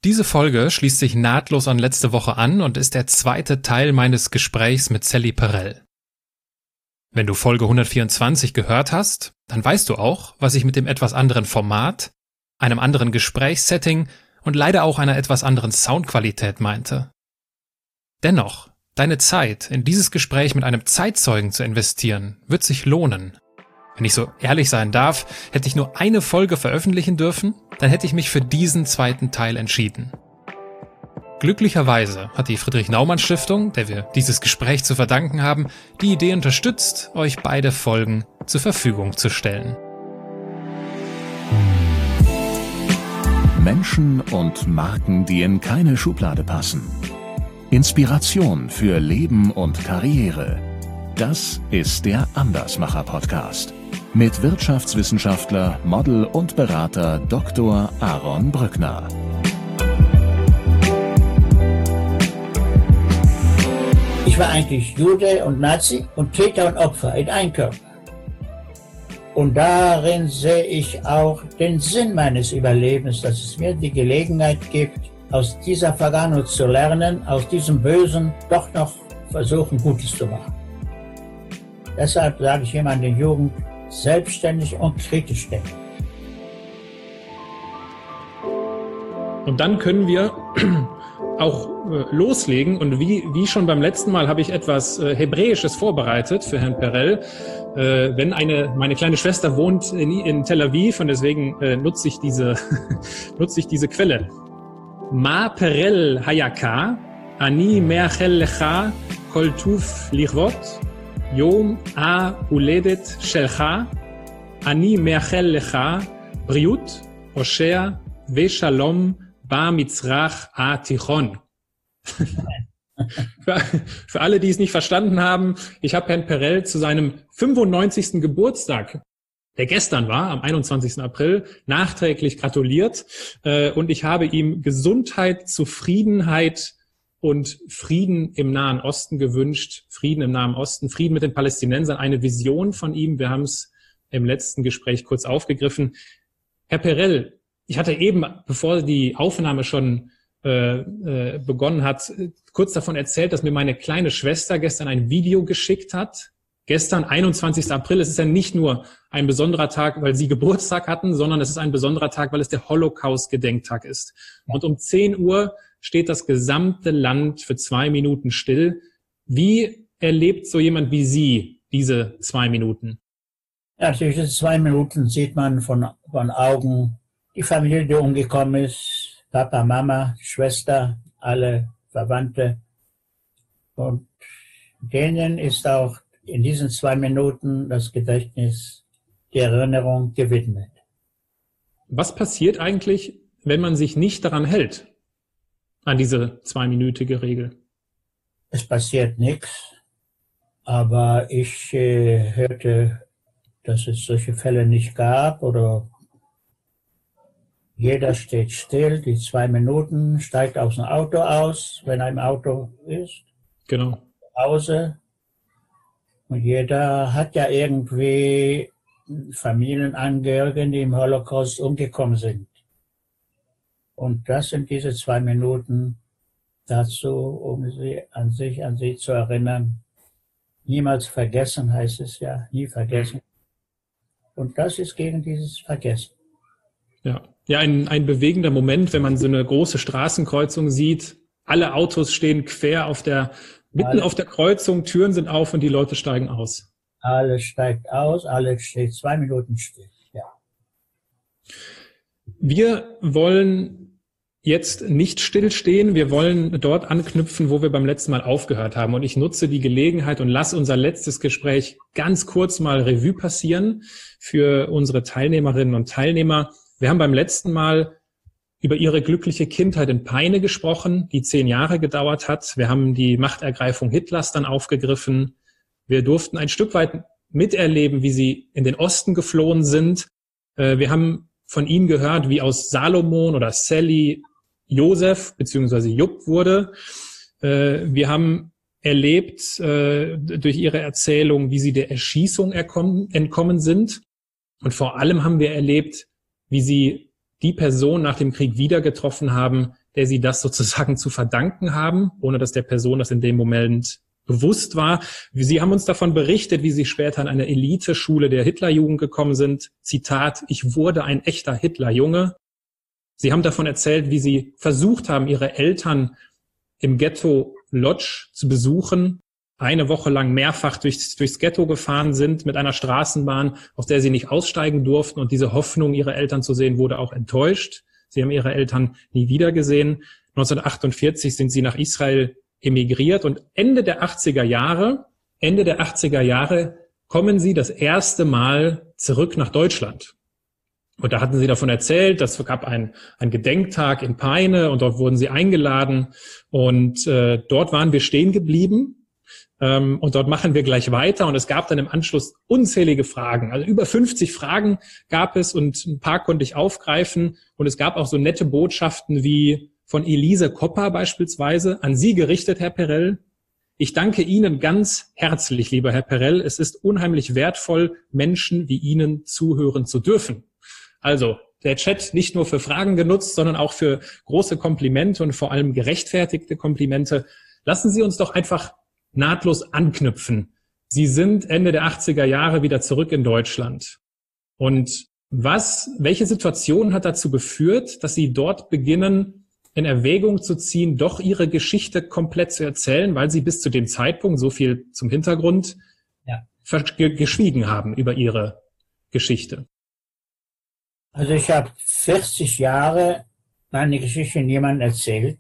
Diese Folge schließt sich nahtlos an letzte Woche an und ist der zweite Teil meines Gesprächs mit Sally Perel. Wenn du Folge 124 gehört hast, dann weißt du auch, was ich mit dem etwas anderen Format, einem anderen Gesprächssetting und leider auch einer etwas anderen Soundqualität meinte. Dennoch, deine Zeit in dieses Gespräch mit einem Zeitzeugen zu investieren, wird sich lohnen. Wenn ich so ehrlich sein darf, hätte ich nur eine Folge veröffentlichen dürfen, dann hätte ich mich für diesen zweiten Teil entschieden. Glücklicherweise hat die Friedrich-Naumann-Stiftung, der wir dieses Gespräch zu verdanken haben, die Idee unterstützt, euch beide Folgen zur Verfügung zu stellen. Menschen und Marken, die in keine Schublade passen. Inspiration für Leben und Karriere. Das ist der Andersmacher-Podcast mit Wirtschaftswissenschaftler, Model und Berater Dr. Aaron Brückner. Ich war eigentlich Jude und Nazi und Täter und Opfer in einem Körper. Und darin sehe ich auch den Sinn meines Überlebens, dass es mir die Gelegenheit gibt, aus dieser Vergangenheit zu lernen, aus diesem Bösen doch noch versuchen, Gutes zu machen. Deshalb sage ich immer an den Jugend, selbstständig und kritisch denken. Und dann können wir auch loslegen. Und wie schon beim letzten Mal habe ich etwas Hebräisches vorbereitet für Herrn Perel. Wenn meine kleine Schwester wohnt in Tel Aviv und deswegen nutze ich diese Quelle. Ma Perel Hayaka, Ani Meachel Lecha, Kol Tuv Lichvot, Yom Uledet Shelcha, Ani Meachel Lecha, Briut, Osher, Veshalom, Ba Mitzrach A Tichon. Für alle, die es nicht verstanden haben, ich habe Herrn Perel zu seinem 95. Geburtstag, der gestern war, am 21. April, nachträglich gratuliert und ich habe ihm Gesundheit, Zufriedenheit und Frieden im Nahen Osten gewünscht, Frieden im Nahen Osten, Frieden mit den Palästinensern, eine Vision von ihm. Wir haben es im letzten Gespräch kurz aufgegriffen. Herr Perel, ich hatte eben, bevor die Aufnahme schon begonnen hat, kurz davon erzählt, dass mir meine kleine Schwester gestern ein Video geschickt hat. Gestern, 21. April, es ist ja nicht nur ein besonderer Tag, weil Sie Geburtstag hatten, sondern es ist ein besonderer Tag, weil es der Holocaust-Gedenktag ist. Und um 10 Uhr steht das gesamte Land für 2 Minuten still. Wie erlebt so jemand wie Sie diese 2 Minuten? Ja, durch diese 2 Minuten sieht man von Augen die Familie, die umgekommen ist, Papa, Mama, Schwester, alle Verwandte. Und denen ist auch in diesen 2 Minuten das Gedächtnis, die Erinnerung gewidmet. Was passiert eigentlich, wenn man sich nicht daran hält, an diese 2-minütige Regel? Es passiert nichts, aber ich hörte, dass es solche Fälle nicht gab oder jeder steht still, die 2 Minuten, steigt aus dem Auto aus, wenn er im Auto ist. Genau. Zu Hause. Und jeder hat ja irgendwie Familienangehörige, die im Holocaust umgekommen sind. Und das sind diese 2 Minuten dazu, um sich an sie zu erinnern. Niemals vergessen heißt es ja, nie vergessen. Und das ist gegen dieses Vergessen. Ja, ein bewegender Moment, wenn man so eine große Straßenkreuzung sieht. Alle Autos stehen quer mitten auf der Kreuzung, Türen sind auf und die Leute steigen aus. Alles steigt aus, alles steht 2 Minuten still. Ja. Wir wollen jetzt nicht stillstehen. Wir wollen dort anknüpfen, wo wir beim letzten Mal aufgehört haben. Und ich nutze die Gelegenheit und lasse unser letztes Gespräch ganz kurz mal Revue passieren für unsere Teilnehmerinnen und Teilnehmer. Wir haben beim letzten Mal über ihre glückliche Kindheit in Peine gesprochen, die 10 Jahre gedauert hat. Wir haben die Machtergreifung Hitlers dann aufgegriffen. Wir durften ein Stück weit miterleben, wie sie in den Osten geflohen sind. Wir haben von ihnen gehört, wie aus Salomon oder Sally Josef bzw. Jupp wurde. Wir haben erlebt durch ihre Erzählung, wie sie der Erschießung entkommen sind. Und vor allem haben wir erlebt, wie sie die Person nach dem Krieg wieder getroffen haben, der Sie das sozusagen zu verdanken haben, ohne dass der Person das in dem Moment bewusst war. Sie haben uns davon berichtet, wie Sie später an eine Eliteschule der Hitlerjugend gekommen sind. Zitat: Ich wurde ein echter Hitlerjunge. Sie haben davon erzählt, wie Sie versucht haben, Ihre Eltern im Ghetto Lodz zu besuchen, eine Woche lang mehrfach durchs Ghetto gefahren sind mit einer Straßenbahn, aus der Sie nicht aussteigen durften. Und diese Hoffnung, Ihre Eltern zu sehen, wurde auch enttäuscht. Sie haben Ihre Eltern nie wieder gesehen. 1948 sind Sie nach Israel emigriert und Ende der 80er Jahre kommen Sie das erste Mal zurück nach Deutschland. Und da hatten Sie davon erzählt, es gab einen Gedenktag in Peine und dort wurden Sie eingeladen und dort waren wir stehen geblieben und dort machen wir gleich weiter und es gab dann im Anschluss unzählige Fragen, also über 50 Fragen gab es und ein paar konnte ich aufgreifen und es gab auch so nette Botschaften wie von Elise Kopper beispielsweise, an Sie gerichtet, Herr Perell. Ich danke Ihnen ganz herzlich, lieber Herr Perell. Es ist unheimlich wertvoll, Menschen wie Ihnen zuhören zu dürfen. Also der Chat nicht nur für Fragen genutzt, sondern auch für große Komplimente und vor allem gerechtfertigte Komplimente. Lassen Sie uns doch einfach nahtlos anknüpfen. Sie sind Ende der 80er Jahre wieder zurück in Deutschland. Und welche Situation hat dazu geführt, dass Sie dort beginnen, in Erwägung zu ziehen, doch Ihre Geschichte komplett zu erzählen, weil Sie bis zu dem Zeitpunkt, so viel zum Hintergrund, geschwiegen haben über Ihre Geschichte? Also ich habe 40 Jahre meine Geschichte niemandem erzählt,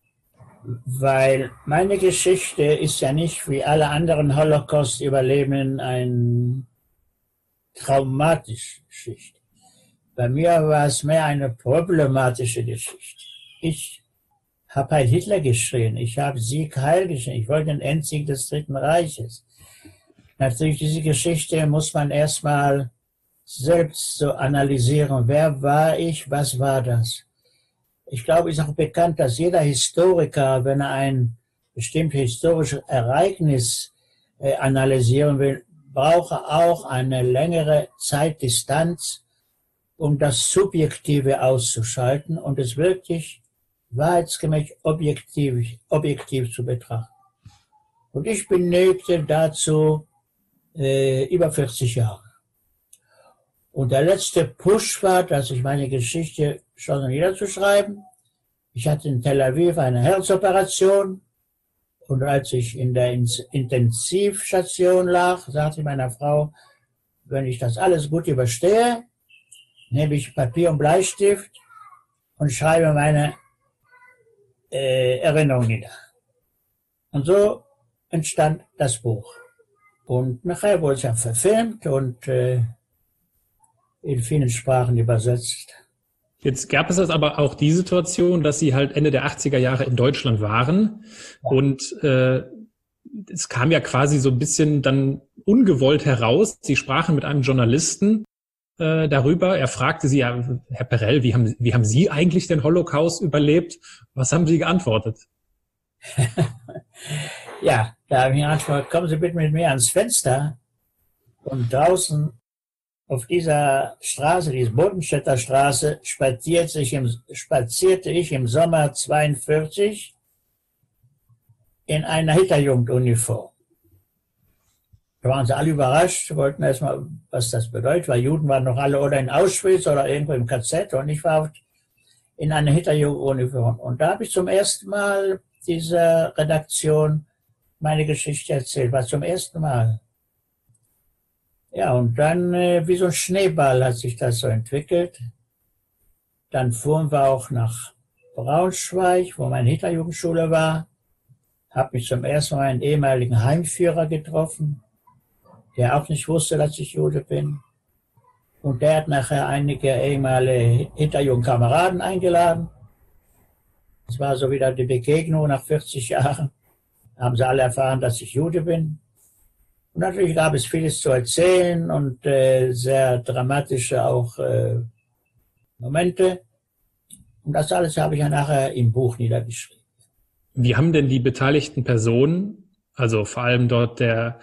weil meine Geschichte ist ja nicht wie alle anderen Holocaust-Überlebenden eine traumatische Geschichte. Bei mir war es mehr eine problematische Geschichte. Ich habe Heil Hitler geschrien, ich habe Sieg Heil geschrien, ich wollte den Endsieg des Dritten Reiches. Natürlich, diese Geschichte muss man erstmal selbst so analysieren. Wer war ich, was war das? Ich glaube, es ist auch bekannt, dass jeder Historiker, wenn er ein bestimmtes historisches Ereignis analysieren will, braucht er auch eine längere Zeitdistanz, um das Subjektive auszuschalten und es wirklich wahrheitsgemäß objektiv zu betrachten. Und ich benötigte dazu über 40 Jahre. Und der letzte Push war, dass ich meine Geschichte schon niederzuschreiben. Ich hatte in Tel Aviv eine Herzoperation und als ich in der Intensivstation lag, sagte ich meiner Frau, wenn ich das alles gut überstehe, nehme ich Papier und Bleistift und schreibe meine Erinnerung nieder. Und so entstand das Buch. Und nachher wurde es ja verfilmt und in vielen Sprachen übersetzt. Jetzt gab es aber auch die Situation, dass Sie halt Ende der 80er Jahre in Deutschland waren und es kam ja quasi so ein bisschen dann ungewollt heraus. Sie sprachen mit einem Journalisten darüber. Er fragte Sie, ja, Herr Perell, wie haben Sie eigentlich den Holocaust überlebt? Was haben Sie geantwortet? Ja, da habe ich geantwortet, kommen Sie bitte mit mir ans Fenster. Und draußen auf dieser Straße, diese Bodenstädter Straße, spazierte ich im Sommer 42 in einer Hitlerjugenduniform. Da waren sie alle überrascht, wollten erstmal, was das bedeutet, weil Juden waren noch alle oder in Auschwitz oder irgendwo im KZ und ich war in einer Hitlerjugenduniform. Und da habe ich zum ersten Mal dieser Redaktion meine Geschichte erzählt, war zum ersten Mal. Ja, und dann wie so ein Schneeball hat sich das so entwickelt. Dann fuhren wir auch nach Braunschweig, wo meine Hitlerjugendschule war. Habe mich zum ersten Mal einen ehemaligen Heimführer getroffen, der auch nicht wusste, dass ich Jude bin. Und der hat nachher einige ehemalige Hitlerjugendkameraden eingeladen. Es war so wieder die Begegnung nach 40 Jahren. Da haben sie alle erfahren, dass ich Jude bin. Und natürlich gab es vieles zu erzählen und sehr dramatische auch Momente. Und das alles habe ich ja nachher im Buch niedergeschrieben. Wie haben denn die beteiligten Personen, also vor allem dort der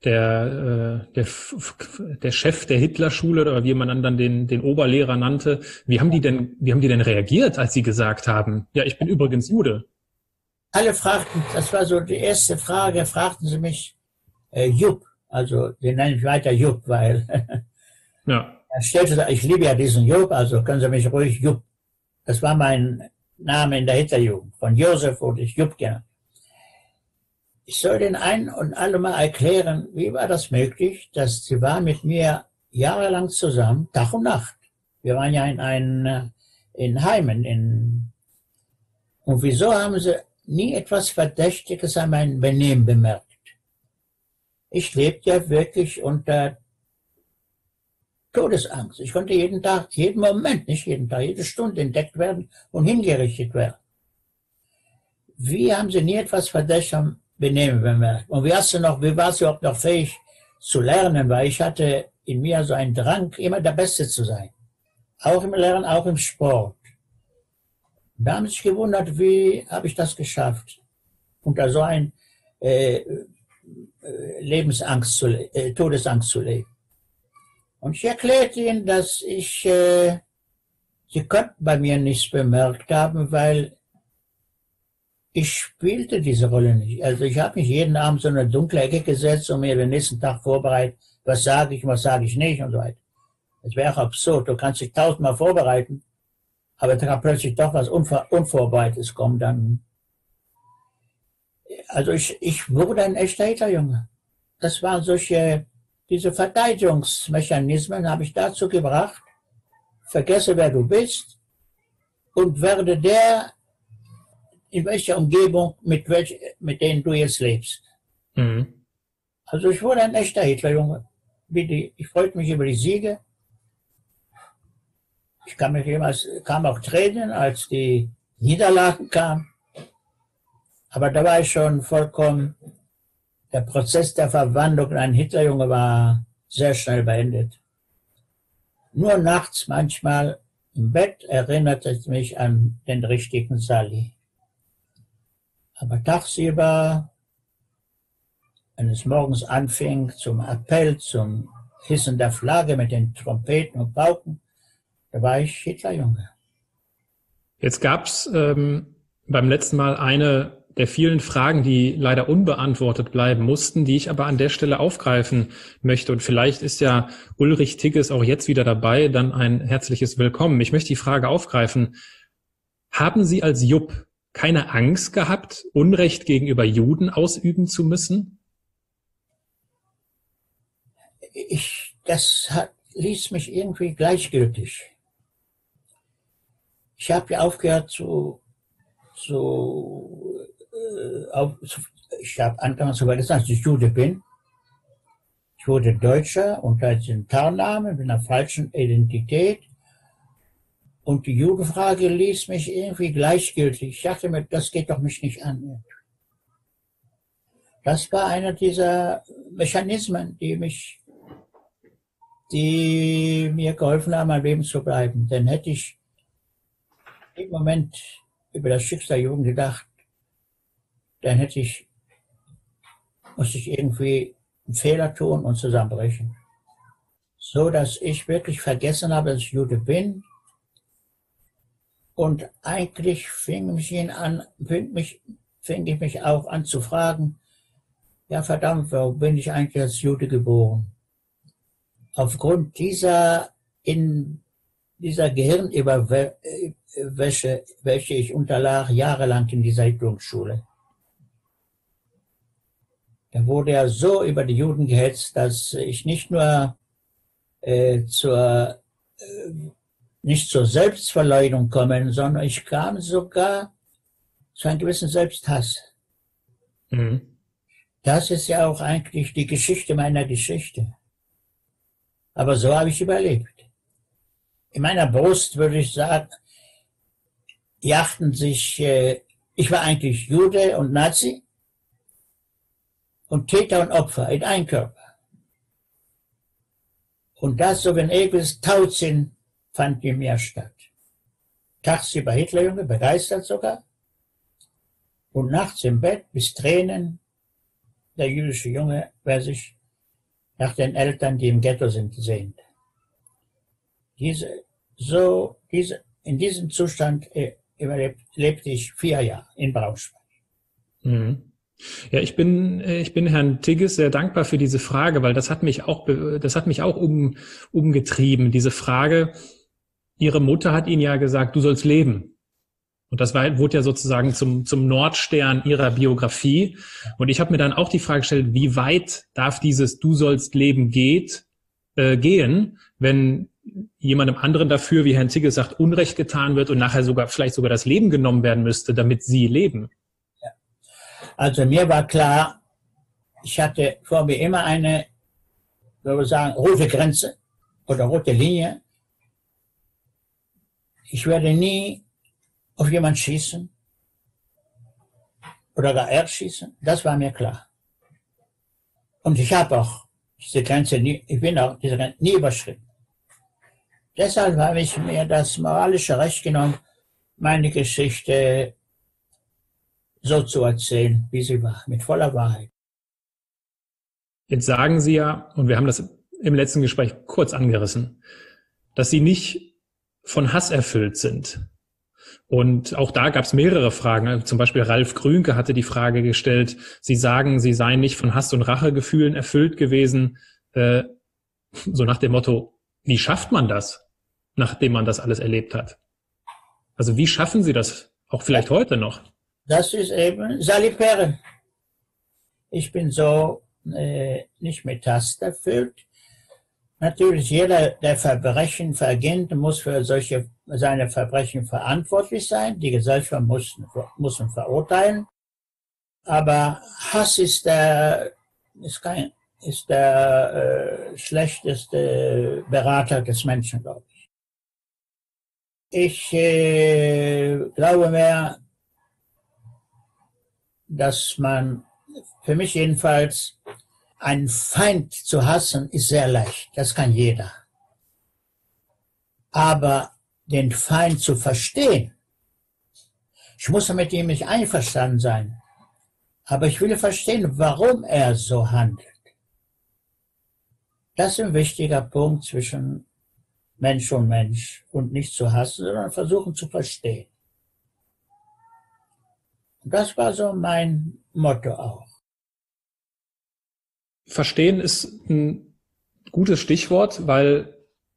der Chef der Hitlerschule oder wie man dann den Oberlehrer nannte. Wie haben die denn reagiert, als sie gesagt haben, ja, ich bin übrigens Jude? Alle fragten, das war so die erste Frage, fragten sie mich, Jupp, also den nenne ich weiter Jupp, weil Ja. er stellte, ich liebe ja diesen Jupp, also können Sie mich ruhig Jupp. Das war mein Name in der Hitlerjugend. Von Josef wurde ich Jupp genannt. Ich soll den ein und alle mal erklären, wie war das möglich, dass sie war mit mir jahrelang zusammen, Tag und Nacht. Wir waren ja in Heimen. Und wieso haben sie nie etwas Verdächtiges an meinem Benehmen bemerkt? Ich lebte ja wirklich unter Todesangst. Ich konnte jeden Tag, jeden Moment, nicht jeden Tag, jede Stunde entdeckt werden und hingerichtet werden. Wie haben sie nie etwas Verdächtiges am Benehmen bemerkt? Und wie warst du überhaupt noch fähig zu lernen? Weil ich hatte in mir so einen Drang, immer der Beste zu sein. Auch im Lernen, auch im Sport. Da haben sie sich gewundert, wie habe ich das geschafft, unter so ein Todesangst zu leben. Und ich erklärte ihnen, dass sie konnten bei mir nichts bemerkt haben, weil ich spielte diese Rolle nicht. Also ich habe mich jeden Abend so in eine dunkle Ecke gesetzt und mir den nächsten Tag vorbereitet, was sage ich nicht und so weiter. Das wäre auch absurd. Du kannst dich 1000-mal vorbereiten, aber da kann plötzlich doch was Unvorbereitetes kommen. Dann. Also ich wurde ein echter Hitlerjunge. Das waren diese Verteidigungsmechanismen habe ich dazu gebracht, vergesse, wer du bist und werde in welcher Umgebung, mit denen du jetzt lebst. Mhm. Also ich wurde ein echter Hitlerjunge. Ich freute mich über die Siege. Kam auch Tränen, als die Niederlagen kamen. Aber da war ich schon vollkommen, der Prozess der Verwandlung in einen Hitlerjunge war sehr schnell beendet. Nur nachts manchmal im Bett erinnerte es mich an den richtigen Sally. Aber tagsüber, wenn es morgens anfing zum Appell, zum Hissen der Flagge mit den Trompeten und Pauken, da war ich Hitlerjunge. Jetzt gab's beim letzten Mal eine der vielen Fragen, die leider unbeantwortet bleiben mussten, die ich aber an der Stelle aufgreifen möchte. Und vielleicht ist ja Ulrich Tigges auch jetzt wieder dabei, dann ein herzliches Willkommen. Ich möchte die Frage aufgreifen. Haben Sie als Jupp keine Angst gehabt, Unrecht gegenüber Juden ausüben zu müssen? Ließ mich irgendwie gleichgültig. Ich habe ja aufgehört ich habe angefangen zu vergessen, dass ich Jude bin. Ich wurde Deutscher unter dem Tarnnamen, mit einer falschen Identität. Und die Judenfrage ließ mich irgendwie gleichgültig. Ich dachte mir, das geht doch mich nicht an. Das war einer dieser Mechanismen, die mir geholfen haben, am Leben zu bleiben. Denn hätte ich im Moment über das Schicksal der Jugend gedacht, dann musste ich irgendwie einen Fehler tun und zusammenbrechen. So, dass ich wirklich vergessen habe, dass ich Jude bin. Und eigentlich fing ich mich auch an zu fragen, ja verdammt, warum bin ich eigentlich als Jude geboren? Aufgrund dieser Gehirnüberwäsche, welche ich unterlag jahrelang in dieser Hitlerschule. Da wurde ja so über die Juden gehetzt, dass ich nicht nur nicht zur Selbstverleugnung komme, sondern ich kam sogar zu einem gewissen Selbsthass. Mhm. Das ist ja auch eigentlich die Geschichte meiner Geschichte. Aber so habe ich überlebt. In meiner Brust würde ich sagen, jachten sich, ich war eigentlich Jude und Nazi und Täter und Opfer in einem Körper. Und das, so wie ein ewiges Tauziehen, fand in mir statt. Tagsüber Hitlerjunge, begeistert sogar, und nachts im Bett bis Tränen, der jüdische Junge, wer sich nach den Eltern, die im Ghetto sind, sehnt. In diesem Zustand lebte ich 4 Jahre in Braunschweig. Mhm. Ja, ich bin Herrn Tigges sehr dankbar für diese Frage, weil das hat mich auch umgetrieben. Diese Frage, Ihre Mutter hat Ihnen ja gesagt, du sollst leben. Und das wurde ja sozusagen zum Nordstern Ihrer Biografie. Und ich habe mir dann auch die Frage gestellt, wie weit darf dieses Du sollst leben gehen, wenn jemandem anderen dafür, wie Herrn Tigges sagt, Unrecht getan wird und nachher vielleicht sogar das Leben genommen werden müsste, damit Sie leben. Ja. Also mir war klar, ich hatte vor mir immer eine, würde ich sagen, rote Grenze oder rote Linie. Ich werde nie auf jemanden schießen oder gar erschießen. Das war mir klar. Und ich habe auch diese Grenze nie überschritten. Deshalb habe ich mir das moralische Recht genommen, meine Geschichte so zu erzählen, wie sie war, mit voller Wahrheit. Jetzt sagen Sie ja, und wir haben das im letzten Gespräch kurz angerissen, dass Sie nicht von Hass erfüllt sind. Und auch da gab es mehrere Fragen. Zum Beispiel Ralf Grünke hatte die Frage gestellt, Sie sagen, Sie seien nicht von Hass und Rachegefühlen erfüllt gewesen. So nach dem Motto, wie schafft man das, nachdem man das alles erlebt hat? Also wie schaffen Sie das, auch vielleicht heute noch? Das ist eben Salipere. Ich bin so nicht mit Hass erfüllt. Natürlich, jeder, der Verbrechen verginnt, muss für seine Verbrechen verantwortlich sein. Die Gesellschaft muss ihn verurteilen. Aber Hass ist der schlechteste Berater des Menschen, glaube ich. Ich glaube mehr, dass man, für mich jedenfalls, einen Feind zu hassen ist sehr leicht. Das kann jeder. Aber den Feind zu verstehen, ich muss mit ihm nicht einverstanden sein, aber ich will verstehen, warum er so handelt. Das ist ein wichtiger Punkt zwischen Mensch und Mensch und nicht zu hassen, sondern versuchen zu verstehen. Und das war so mein Motto auch. Verstehen ist ein gutes Stichwort, weil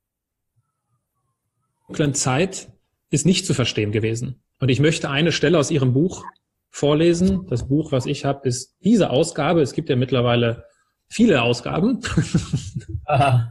die dunkle Zeit ist nicht zu verstehen gewesen. Und ich möchte eine Stelle aus Ihrem Buch vorlesen. Das Buch, was ich habe, ist diese Ausgabe. Es gibt ja mittlerweile viele Ausgaben. Aha.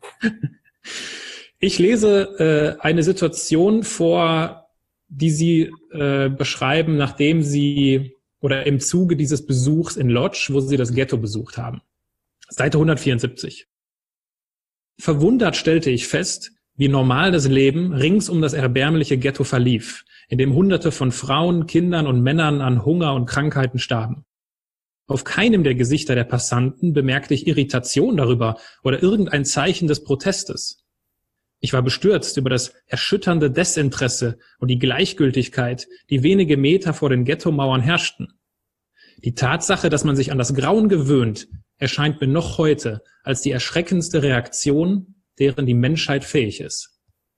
Ich lese eine Situation vor, die Sie beschreiben, nachdem Sie oder im Zuge dieses Besuchs in Lodz, wo Sie das Ghetto besucht haben. Seite 174. Verwundert stellte ich fest, wie normal das Leben rings um das erbärmliche Ghetto verlief, in dem Hunderte von Frauen, Kindern und Männern an Hunger und Krankheiten starben. Auf keinem der Gesichter der Passanten bemerkte ich Irritation darüber oder irgendein Zeichen des Protestes. Ich war bestürzt über das erschütternde Desinteresse und die Gleichgültigkeit, die wenige Meter vor den Ghettomauern herrschten. Die Tatsache, dass man sich an das Grauen gewöhnt, erscheint mir noch heute als die erschreckendste Reaktion, deren die Menschheit fähig ist.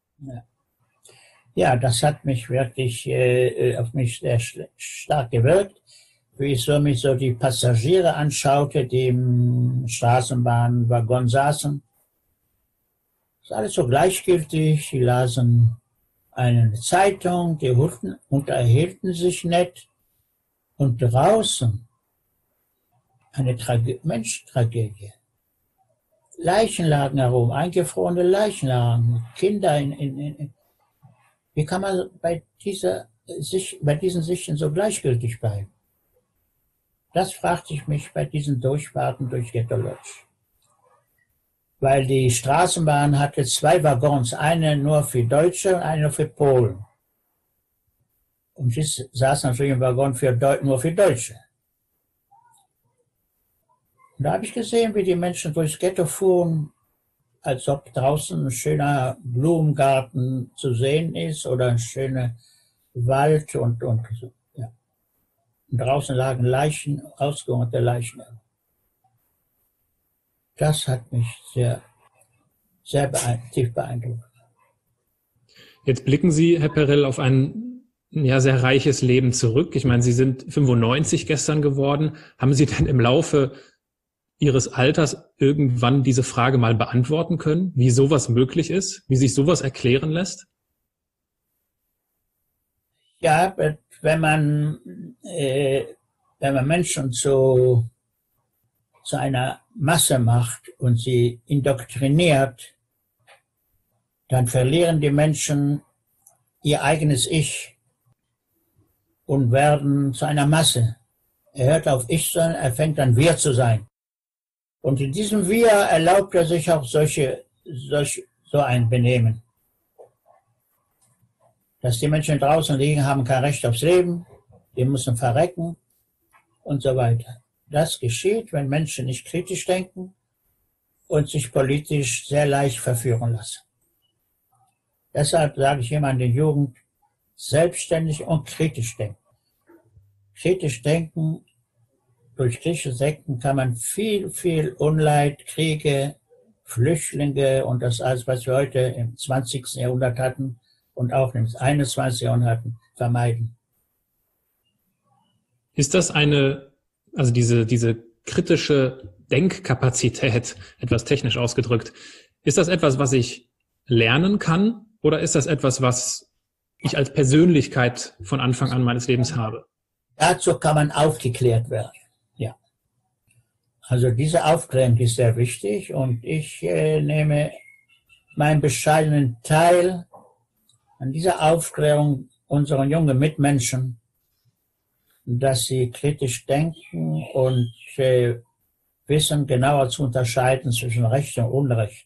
Ja, das hat mich wirklich auf mich sehr stark gewirkt, wie ich mich so die Passagiere anschaute, die im Straßenbahnwaggon saßen. Das ist alles so gleichgültig, die lasen eine Zeitung, die unterhielten sich nett und draußen eine Menschentragödie. Leichen lagen herum, eingefrorene Leichen lagen, Kinder Wie kann man bei diesen Sichten so gleichgültig bleiben? Das fragte ich mich bei diesen Durchfahrten durch Ghetto Lodz. Weil die Straßenbahn hatte 2 Waggons, eine nur für Deutsche und eine nur für Polen. Und ich saß natürlich im Waggon nur für Deutsche. Und da habe ich gesehen, wie die Menschen durchs Ghetto fuhren, als ob draußen ein schöner Blumengarten zu sehen ist oder ein schöner Wald und so. Ja. Und draußen lagen Leichen, ausgehungerte Leichen. Das hat mich sehr tief beeindruckt. Jetzt blicken Sie, Herr Perell, auf ein sehr reiches Leben zurück. Ich meine, Sie sind 95 gestern geworden. Haben Sie denn im Laufe Ihres Alters irgendwann diese Frage mal beantworten können, wie sowas möglich ist, wie sich sowas erklären lässt? Ja, wenn man Menschen zu einer Masse macht und sie indoktriniert, dann verlieren die Menschen ihr eigenes Ich und werden zu einer Masse. Er hört auf Ich sein, er fängt an Wir zu sein. Und in diesem Wir erlaubt er sich auch so ein Benehmen. Dass die Menschen draußen liegen, haben kein Recht aufs Leben, die müssen verrecken und so weiter. Das geschieht, wenn Menschen nicht kritisch denken und sich politisch sehr leicht verführen lassen. Deshalb sage ich immer an die Jugend, selbstständig und kritisch denken. Kritisch denken, durch kritisches Denken kann man viel Unleid, Kriege, Flüchtlinge und das alles, was wir heute im 20. Jahrhundert hatten und auch im 21. Jahrhundert hatten, vermeiden. Ist das diese kritische Denkkapazität, etwas technisch ausgedrückt, ist das etwas, was ich lernen kann, oder ist das etwas, was ich als Persönlichkeit von Anfang an meines Lebens habe? Dazu kann man aufgeklärt werden, ja. Also diese Aufklärung ist sehr wichtig und ich nehme meinen bescheidenen Teil an dieser Aufklärung unserer jungen Mitmenschen, dass sie kritisch denken und wissen, genauer zu unterscheiden zwischen Recht und Unrecht.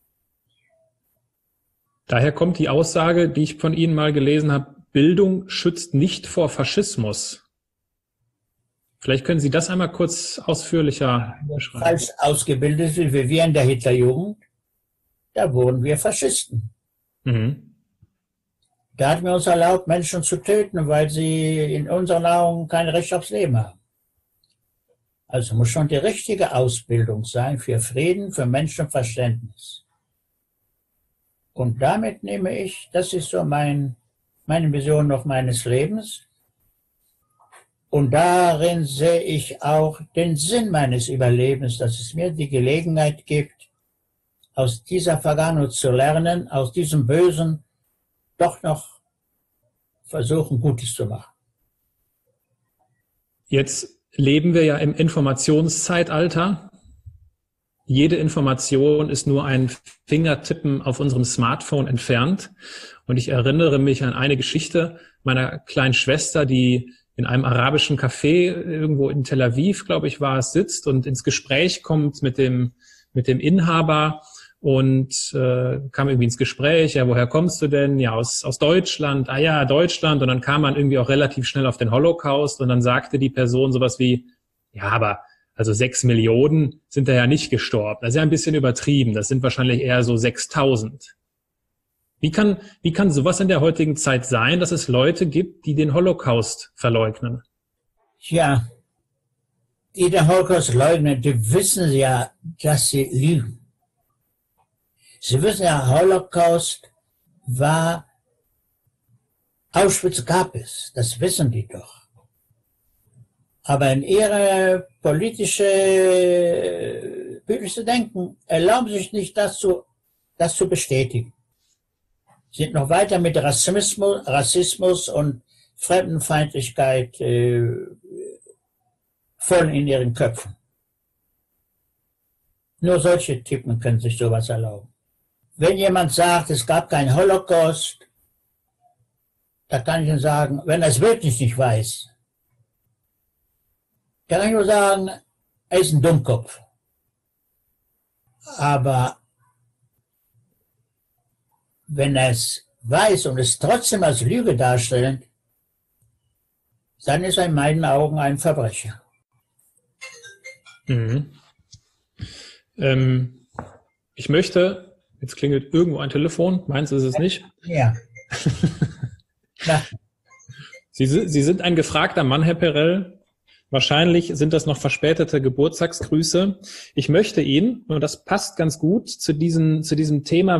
Daher kommt die Aussage, die ich von Ihnen mal gelesen habe, Bildung schützt nicht vor Faschismus. Vielleicht können Sie das einmal kurz ausführlicher beschreiben. Falsch ausgebildet wie wir in der Hitlerjugend, da wurden wir Faschisten. Mhm. Da hatten wir uns erlaubt, Menschen zu töten, weil sie in unseren Augen kein Recht aufs Leben haben. Also muss schon die richtige Ausbildung sein für Frieden, für Menschenverständnis. Und damit nehme ich, das ist so meine Vision noch meines Lebens. Und darin sehe ich auch den Sinn meines Überlebens, dass es mir die Gelegenheit gibt, aus dieser Vergangenheit zu lernen, aus diesem Bösen doch noch versuchen, Gutes zu machen. Jetzt leben wir ja im Informationszeitalter. Jede Information ist nur ein Fingertippen auf unserem Smartphone entfernt. Und ich erinnere mich an eine Geschichte meiner kleinen Schwester, die in einem arabischen Café irgendwo in Tel Aviv, glaube ich, war es, sitzt und ins Gespräch kommt mit dem Inhaber und kam irgendwie ins Gespräch. Ja, woher kommst du denn? Ja, aus Deutschland. Ah ja, Deutschland. Und dann kam man irgendwie auch relativ schnell auf den Holocaust und dann sagte die Person sowas wie, ja, aber also 6 Millionen sind da ja nicht gestorben. Das ist ja ein bisschen übertrieben. Das sind wahrscheinlich eher so 6.000. Wie kann sowas in der heutigen Zeit sein, dass es Leute gibt, die den Holocaust verleugnen? Ja, die den Holocaust leugnen, die wissen ja, dass sie lügen. Sie wissen ja, Holocaust war, Auschwitz gab es. Das wissen die doch. Aber in ihre politische Denken erlauben sich nicht, das zu bestätigen. Sind noch weiter mit Rassismus und Fremdenfeindlichkeit voll in ihren Köpfen. Nur solche Typen können sich sowas erlauben. Wenn jemand sagt, es gab keinen Holocaust, da kann ich ihm sagen, wenn er es wirklich nicht weiß, kann ich nur sagen, er ist ein Dummkopf. Aber wenn er es weiß und es trotzdem als Lüge darstellt, dann ist er in meinen Augen ein Verbrecher. Mhm. Ich möchte, jetzt klingelt irgendwo ein Telefon, meins ist es nicht? Ja. Sie sind ein gefragter Mann, Herr Perell. Wahrscheinlich sind das noch verspätete Geburtstagsgrüße. Ich möchte Ihnen, und das passt ganz gut zu diesem Thema,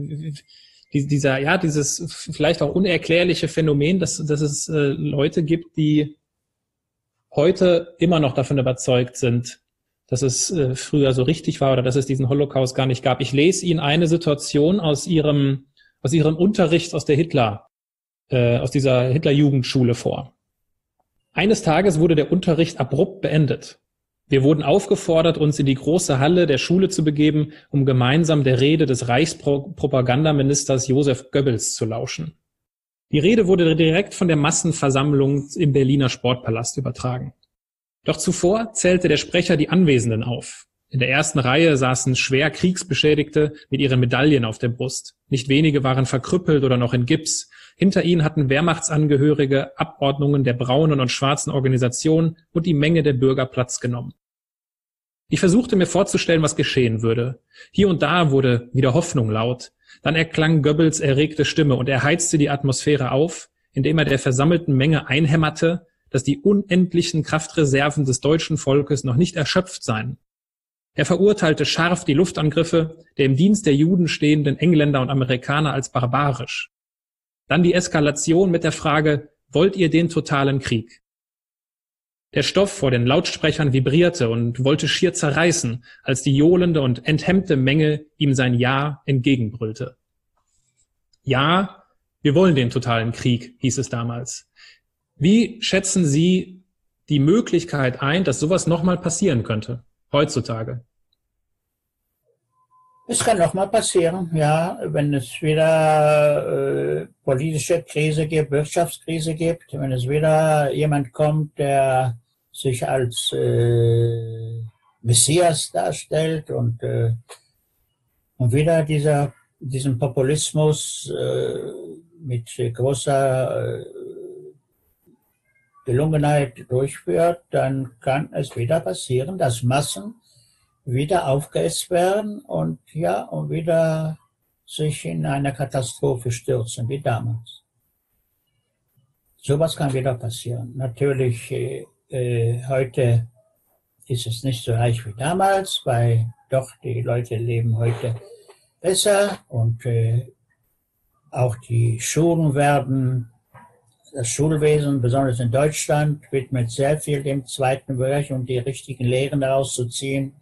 dieses vielleicht auch unerklärliche Phänomen, dass es Leute gibt, die heute immer noch davon überzeugt sind, dass es früher so richtig war oder dass es diesen Holocaust gar nicht gab. Ich lese Ihnen eine Situation aus Ihrem Unterricht aus dieser Hitlerjugendschule vor. Eines Tages wurde der Unterricht abrupt beendet. Wir wurden aufgefordert, uns in die große Halle der Schule zu begeben, um gemeinsam der Rede des Reichspropagandaministers Josef Goebbels zu lauschen. Die Rede wurde direkt von der Massenversammlung im Berliner Sportpalast übertragen. Doch zuvor zählte der Sprecher die Anwesenden auf. In der ersten Reihe saßen schwer Kriegsbeschädigte mit ihren Medaillen auf der Brust. Nicht wenige waren verkrüppelt oder noch in Gips. Hinter ihnen hatten Wehrmachtsangehörige, Abordnungen der braunen und schwarzen Organisationen und die Menge der Bürger Platz genommen. Ich versuchte mir vorzustellen, was geschehen würde. Hier und da wurde wieder Hoffnung laut. Dann erklang Goebbels erregte Stimme und er heizte die Atmosphäre auf, indem er der versammelten Menge einhämmerte, dass die unendlichen Kraftreserven des deutschen Volkes noch nicht erschöpft seien. Er verurteilte scharf die Luftangriffe der im Dienst der Juden stehenden Engländer und Amerikaner als barbarisch. Dann die Eskalation mit der Frage, wollt ihr den totalen Krieg? Der Stoff vor den Lautsprechern vibrierte und wollte schier zerreißen, als die johlende und enthemmte Menge ihm sein Ja entgegenbrüllte. Ja, wir wollen den totalen Krieg, hieß es damals. Wie schätzen Sie die Möglichkeit ein, dass sowas nochmal passieren könnte, heutzutage? Es kann nochmal passieren, ja, wenn es wieder politische Krise gibt, Wirtschaftskrise gibt, wenn es wieder jemand kommt, der sich als Messias darstellt und wieder diesen Populismus mit großer Gelungenheit durchführt, dann kann es wieder passieren, dass Massen wieder aufgehetzt werden und wieder sich in eine Katastrophe stürzen, wie damals. Sowas kann wieder passieren. Natürlich, heute ist es nicht so reich wie damals, weil doch die Leute leben heute besser und auch die Schulen das Schulwesen, besonders in Deutschland, widmet sehr viel dem Zweiten Weltkrieg und die richtigen Lehren daraus zu ziehen.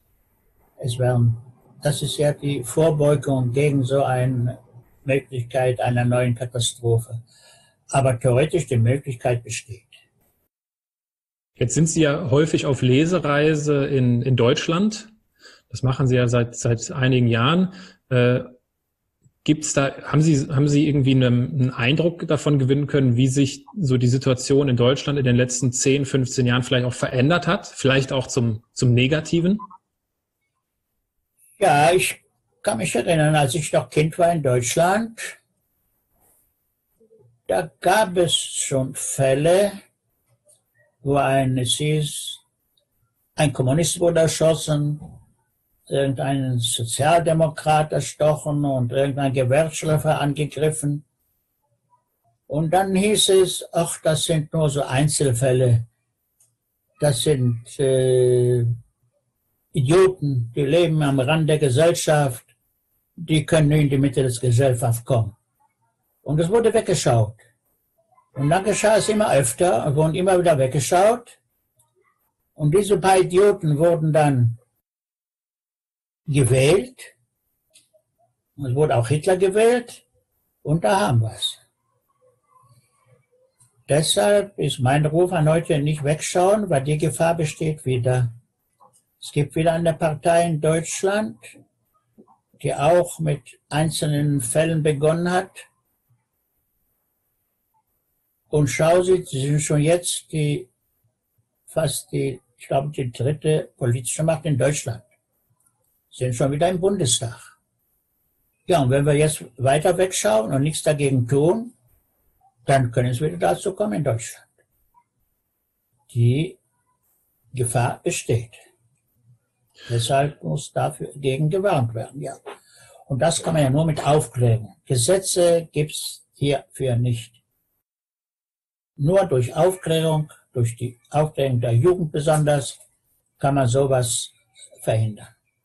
Das ist ja die Vorbeugung gegen so eine Möglichkeit einer neuen Katastrophe. Aber theoretisch die Möglichkeit besteht. Jetzt sind Sie ja häufig auf Lesereise in Deutschland. Das machen Sie ja seit einigen Jahren. Haben Sie irgendwie einen Eindruck davon gewinnen können, wie sich so die Situation in Deutschland in den letzten 10, 15 Jahren vielleicht auch verändert hat? Vielleicht auch zum Negativen? Ja, ich kann mich erinnern, als ich noch Kind war in Deutschland, da gab es schon Fälle, wo es hieß, ein Kommunist wurde erschossen, irgendeinen Sozialdemokrat erstochen und irgendein Gewerkschaftler angegriffen. Und dann hieß es, ach, das sind nur so Einzelfälle. Das sind Idioten, die leben am Rand der Gesellschaft, die können nicht in die Mitte des Gesellschafts kommen. Und es wurde weggeschaut. Und dann geschah es immer öfter und wurden immer wieder weggeschaut. Und diese paar Idioten wurden dann gewählt. Es wurde auch Hitler gewählt. Und da haben wir es. Deshalb ist mein Ruf an heute nicht wegschauen, weil die Gefahr besteht wieder. Es gibt wieder eine Partei in Deutschland, die auch mit einzelnen Fällen begonnen hat. Und schau Sie sind schon jetzt ich glaube, die dritte politische Macht in Deutschland. Sie sind schon wieder im Bundestag. Ja, und wenn wir jetzt weiter wegschauen und nichts dagegen tun, dann können es wieder dazu kommen in Deutschland. Die Gefahr besteht. Deshalb muss dagegen gewarnt werden, ja. Und das kann man ja nur mit Aufklärung. Gesetze gibt's hierfür nicht. Nur durch Aufklärung, durch die Aufklärung der Jugend besonders, kann man sowas verhindern.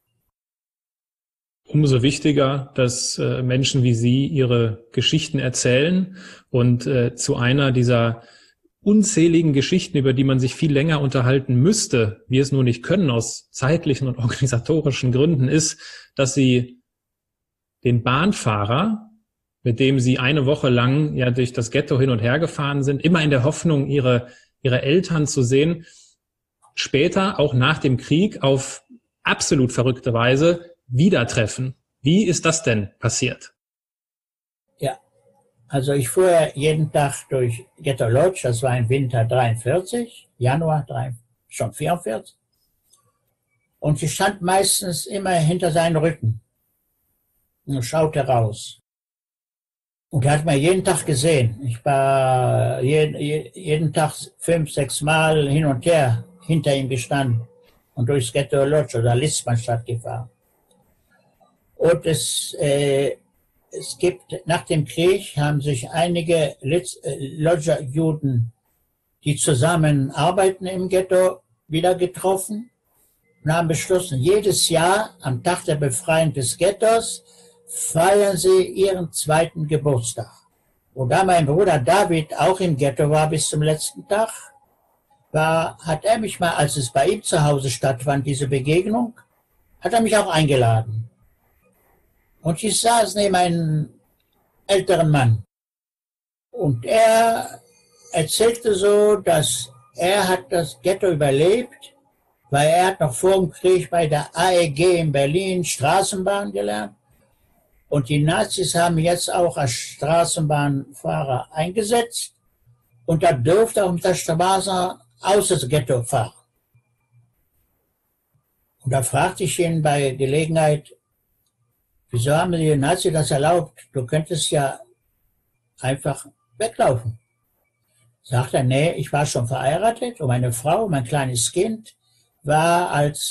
Umso wichtiger, dass Menschen wie Sie ihre Geschichten erzählen und zu einer dieser unzähligen Geschichten, über die man sich viel länger unterhalten müsste, wir es nur nicht können aus zeitlichen und organisatorischen Gründen, ist, dass Sie den Bahnfahrer, mit dem Sie eine Woche lang ja durch das Ghetto hin und her gefahren sind, immer in der Hoffnung, ihre Eltern zu sehen, später, auch nach dem Krieg, auf absolut verrückte Weise wieder treffen. Wie ist das denn passiert? Ja, also ich fuhr jeden Tag durch Ghetto Lodge, das war im Winter 43, Januar schon 44. Und sie stand meistens immer hinter seinen Rücken und schaute raus. Und er hat mir jeden Tag gesehen. Ich war jeden Tag 5, 6 Mal hin und her hinter ihm gestanden und durchs Ghetto Lodge oder Litzmannstadt gefahren. Und es gibt, nach dem Krieg haben sich einige Lodger-Juden, die zusammen arbeiten im Ghetto, wieder getroffen und haben beschlossen, jedes Jahr am Tag der Befreiung des Ghettos feiern sie ihren 2. Geburtstag. Und da mein Bruder David auch im Ghetto war bis zum letzten Tag, hat er mich mal, als es bei ihm zu Hause stattfand, diese Begegnung, hat er mich auch eingeladen. Und ich saß neben einem älteren Mann. Und er erzählte so, dass er hat das Ghetto überlebt, weil er hat noch vor dem Krieg bei der AEG in Berlin Straßenbahn gelernt. Und die Nazis haben jetzt auch als Straßenbahnfahrer eingesetzt. Und da durfte er auf der Straße aus das Ghetto fahren. Und da fragte ich ihn bei Gelegenheit, wieso haben die Nazis das erlaubt? Du könntest ja einfach weglaufen. Sagt er, nee, ich war schon verheiratet und meine Frau, mein kleines Kind, war als,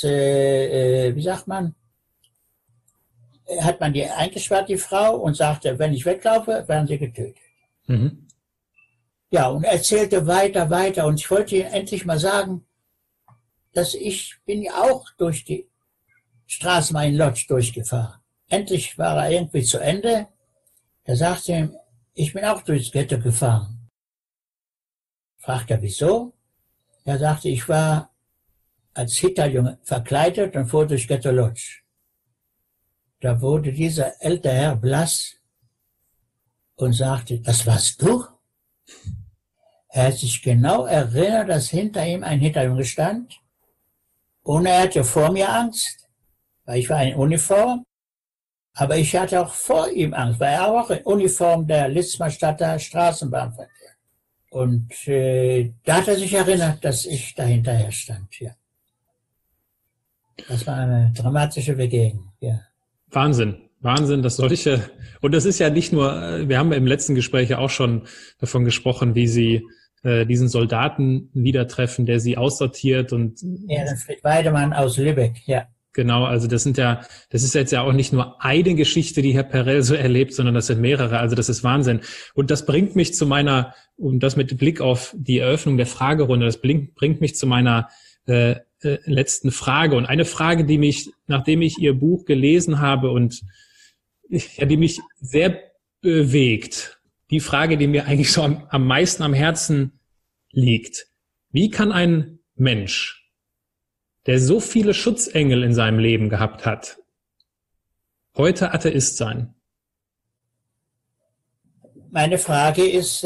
hat man die eingesperrt, die Frau, und sagte, wenn ich weglaufe, werden sie getötet. Mhm. Ja, und er erzählte weiter und ich wollte ihm endlich mal sagen, dass ich bin ja auch durch die Straßenbahn in Lodz durchgefahren. Endlich war er irgendwie zu Ende. Er sagte ihm, ich bin auch durchs Ghetto gefahren. Fragt er, wieso? Er sagte, ich war als Hitlerjunge verkleidet und fuhr durch Ghetto Lodz. Da wurde dieser ältere Herr blass und sagte, das warst du? Er hat sich genau erinnert, dass hinter ihm ein Hitlerjunge stand. Und er hatte vor mir Angst, weil ich war in Uniform. Aber ich hatte auch vor ihm Angst, weil er auch in Uniform der Litzmannstadter Straßenbahnverkehr. Und da hat er sich erinnert, dass ich da hinterher stand. Ja. Das war eine dramatische Begegnung. Ja. Wahnsinn, dass solche, und das ist ja nicht nur, wir haben im letzten Gespräch ja auch schon davon gesprochen, wie Sie diesen Soldaten wieder treffen, der Sie aussortiert und. Ehrenfried Weidemann aus Lübeck, ja. Genau, also das ist jetzt ja auch nicht nur eine Geschichte, die Herr Perel so erlebt, sondern das sind mehrere, also das ist Wahnsinn. Und das bringt mich zu meiner, und das mit Blick auf die Eröffnung der Fragerunde, das bringt mich zu meiner letzten Frage. Und eine Frage, die mich, nachdem ich Ihr Buch gelesen habe und ja, die mich sehr bewegt, die Frage, die mir eigentlich so am meisten am Herzen liegt. Wie kann ein Mensch, der so viele Schutzengel in seinem Leben gehabt hat, heute Atheist sein? Meine Frage ist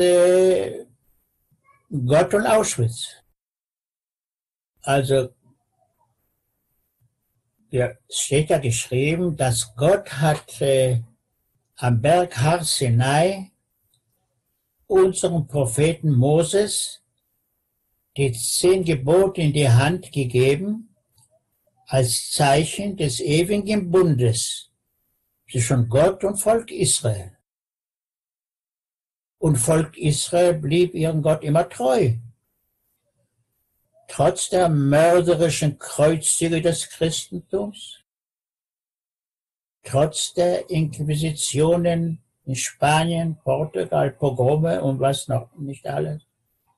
Gott und Auschwitz. Also, ja, es steht ja geschrieben, dass Gott hat am Berg Har Sinai unserem Propheten Moses die 10 Gebote in die Hand gegeben, als Zeichen des ewigen Bundes zwischen Gott und Volk Israel. Und Volk Israel blieb ihrem Gott immer treu. Trotz der mörderischen Kreuzzüge des Christentums, trotz der Inquisitionen in Spanien, Portugal, Pogrome und was noch nicht alles.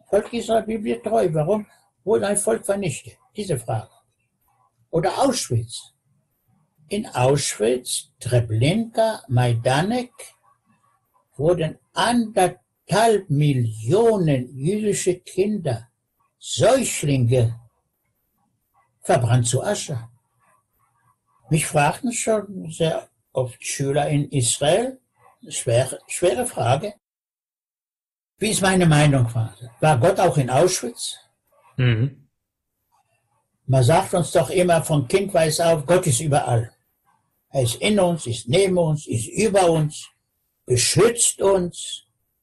Volk Israel blieb mir treu. Warum wurde ein Volk vernichtet? Diese Frage. Oder Auschwitz. In Auschwitz, Treblinka, Majdanek wurden 1,5 Millionen jüdische Kinder, Säuglinge, verbrannt zu Asche. Mich fragten schon sehr oft Schüler in Israel, schwere Frage, wie ist meine Meinung? War Gott auch in Auschwitz? Mhm. Man sagt uns doch immer von Kindheit auf, Gott ist überall. Er ist in uns, ist neben uns, ist über uns, beschützt uns.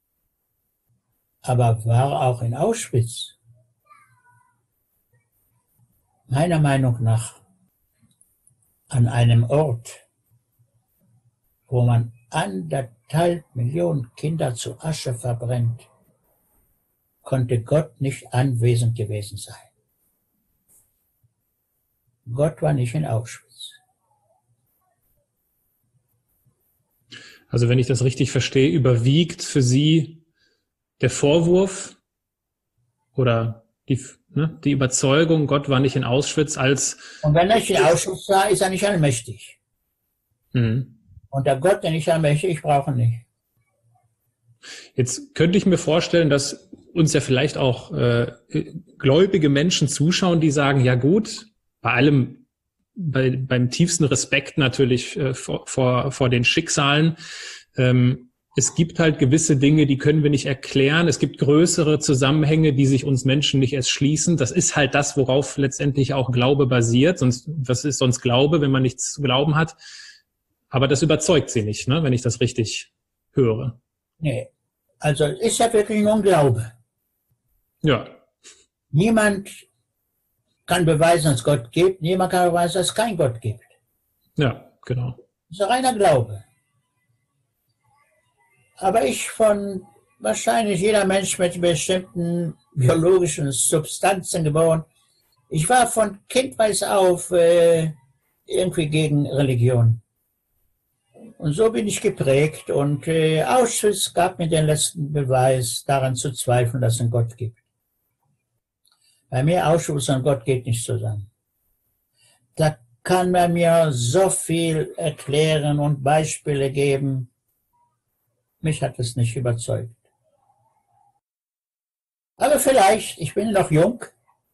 Aber war er auch in Auschwitz? Meiner Meinung nach an einem Ort, wo man 1,5 Millionen Kinder zu Asche verbrennt, konnte Gott nicht anwesend gewesen sein. Gott war nicht in Auschwitz. Also wenn ich das richtig verstehe, überwiegt für Sie der Vorwurf oder die Überzeugung, Gott war nicht in Auschwitz als... Und wenn er nicht in Auschwitz war, ist er nicht allmächtig. Mhm. Und der Gott, der nicht allmächtig, ich brauche ihn nicht. Jetzt könnte ich mir vorstellen, dass uns ja vielleicht auch gläubige Menschen zuschauen, die sagen, ja gut, beim tiefsten Respekt natürlich vor den Schicksalen. Es gibt halt gewisse Dinge, die können wir nicht erklären. Es gibt größere Zusammenhänge, die sich uns Menschen nicht erst schließen. Das ist halt das, worauf letztendlich auch Glaube basiert. Was ist sonst Glaube, wenn man nichts zu glauben hat? Aber das überzeugt Sie nicht, ne, wenn ich das richtig höre. Nee, also es ist ja wirklich nur ein Glaube. Ja. Niemand kann beweisen, dass es Gott gibt. Niemand kann beweisen, dass es keinen Gott gibt. Ja, genau. Das ist reiner Glaube. Aber wahrscheinlich jeder Mensch mit bestimmten biologischen Substanzen geboren. Ich war von Kindheit auf irgendwie gegen Religion. Und so bin ich geprägt. Und Auschwitz gab mir den letzten Beweis, daran zu zweifeln, dass es einen Gott gibt. Bei mir Auschwitz und Gott geht nicht zusammen. Da kann man mir so viel erklären und Beispiele geben. Mich hat es nicht überzeugt. Aber vielleicht, ich bin noch jung,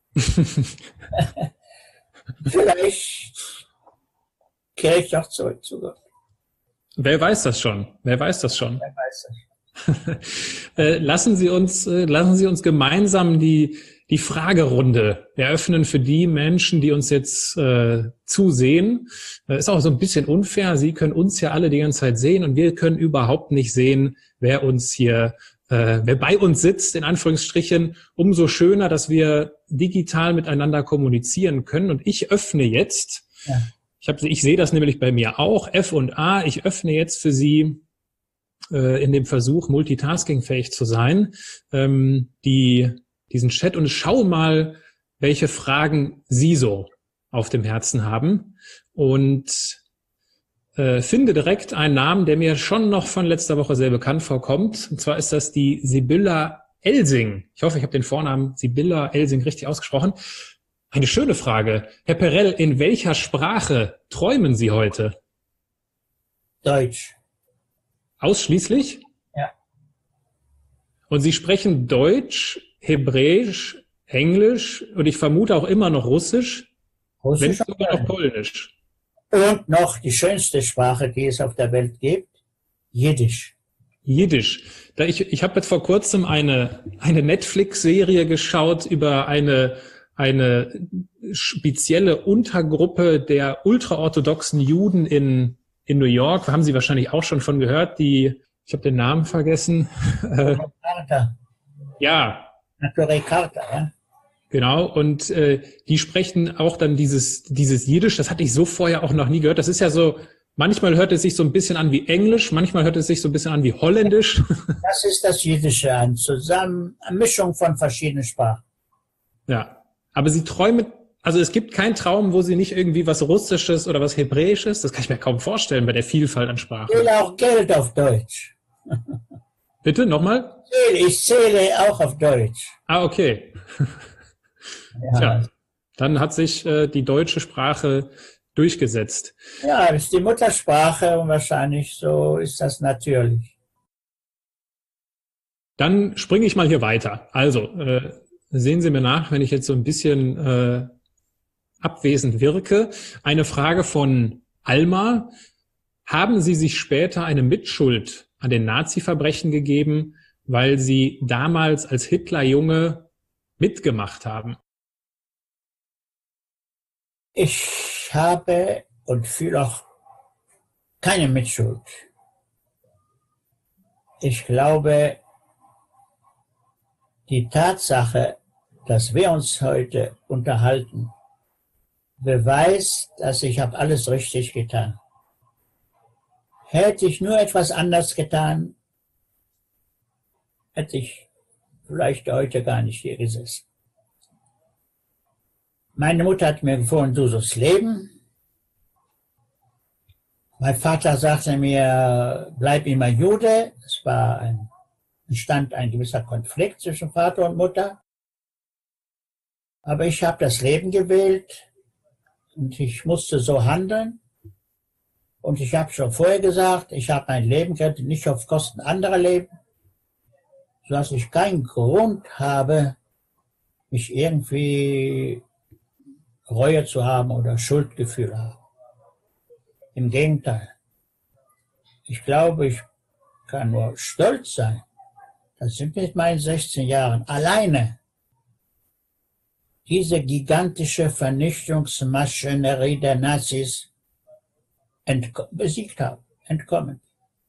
vielleicht kehre ich doch zurück zu Gott. Wer weiß das schon? Wer weiß das schon? Wer weiß das. Lassen Sie uns gemeinsam die Fragerunde eröffnen für die Menschen, die uns jetzt zusehen. Ist auch so ein bisschen unfair. Sie können uns ja alle die ganze Zeit sehen und wir können überhaupt nicht sehen, wer bei uns sitzt, in Anführungsstrichen. Umso schöner, dass wir digital miteinander kommunizieren können. Und ich öffne jetzt, ja. Ich sehe das nämlich bei mir auch, F&A, ich öffne jetzt für Sie in dem Versuch, multitaskingfähig zu sein, diesen Chat und schau mal, welche Fragen Sie so auf dem Herzen haben und finde direkt einen Namen, der mir schon noch von letzter Woche sehr bekannt vorkommt. Und zwar ist das die Sibylla Elsing. Ich hoffe, ich habe den Vornamen Sibylla Elsing richtig ausgesprochen. Eine schöne Frage. Herr Perell, in welcher Sprache träumen Sie heute? Deutsch. Ausschließlich? Ja. Und Sie sprechen Deutsch, Hebräisch, Englisch und ich vermute auch immer noch Russisch, wenn nicht sogar noch Polnisch. Und noch die schönste Sprache, die es auf der Welt gibt, Jiddisch. Jiddisch. Ich habe jetzt vor kurzem eine Netflix-Serie geschaut über eine spezielle Untergruppe der ultraorthodoxen Juden in New York. Haben Sie wahrscheinlich auch schon von gehört. Ich habe den Namen vergessen. Ja. Naturell Karta, ja. Genau, und die sprechen auch dann dieses Jiddisch, das hatte ich so vorher auch noch nie gehört. Das ist ja so, manchmal hört es sich so ein bisschen an wie Englisch, manchmal hört es sich so ein bisschen an wie Holländisch. Das ist das Jiddische, eine Mischung von verschiedenen Sprachen. Ja, aber Sie träumen, also es gibt keinen Traum, wo Sie nicht irgendwie was Russisches oder was Hebräisches, das kann ich mir kaum vorstellen bei der Vielfalt an Sprachen. Ich will auch Geld auf Deutsch. Bitte, nochmal? Ich zähle auch auf Deutsch. Ah, okay. Ja, Tja, dann hat sich die deutsche Sprache durchgesetzt. ja, das ist die Muttersprache und wahrscheinlich so ist das natürlich. Dann springe ich mal hier weiter. Also, sehen Sie mir nach, wenn ich jetzt so ein bisschen abwesend wirke. Eine Frage von Alma. Haben Sie sich später eine Mitschuld an den Nazi-Verbrechen gegeben, weil Sie damals als Hitlerjunge mitgemacht haben? Ich habe und fühle auch keine Mitschuld. Ich glaube, die Tatsache, dass wir uns heute unterhalten, beweist, dass ich habe alles richtig getan. Hätte ich nur etwas anders getan, hätte ich vielleicht heute gar nicht hier gesessen. Meine Mutter hat mir empfohlen, du sollst leben. Mein Vater sagte mir, bleib immer Jude. Es entstand ein gewisser Konflikt zwischen Vater und Mutter. Aber ich habe das Leben gewählt und ich musste so handeln. Und ich habe schon vorher gesagt, ich habe mein Leben gerettet, nicht auf Kosten anderer Leben, sodass ich keinen Grund habe, mich irgendwie Reue zu haben oder Schuldgefühl haben. Im Gegenteil. Ich glaube, ich kann nur stolz sein, dass ich mit meinen 16 Jahren alleine diese gigantische Vernichtungsmaschinerie der Nazis besiegt habe, entkommen.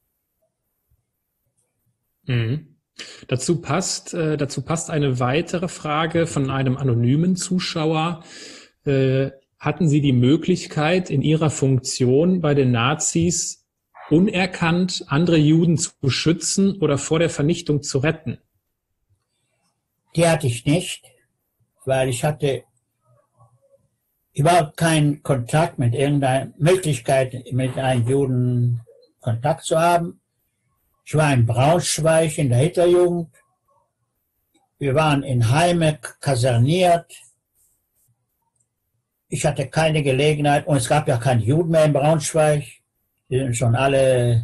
Mhm. Dazu passt eine weitere Frage von einem anonymen Zuschauer. Hatten Sie die Möglichkeit, in Ihrer Funktion bei den Nazis unerkannt andere Juden zu beschützen oder vor der Vernichtung zu retten? Die hatte ich nicht, weil ich hatte überhaupt keinen Kontakt mit irgendeiner Möglichkeit, mit einem Juden Kontakt zu haben. Ich war in Braunschweig in der Hitlerjugend. Wir waren in Heime kaserniert. Ich hatte keine Gelegenheit, und es gab ja keine Juden mehr in Braunschweig. Die sind schon alle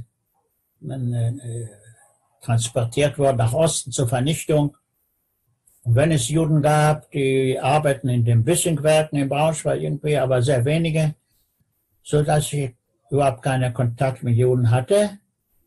transportiert worden nach Osten zur Vernichtung. Und wenn es Juden gab, die arbeiten in den Bissingwerken in Braunschweig irgendwie, aber sehr wenige, so dass ich überhaupt keinen Kontakt mit Juden hatte,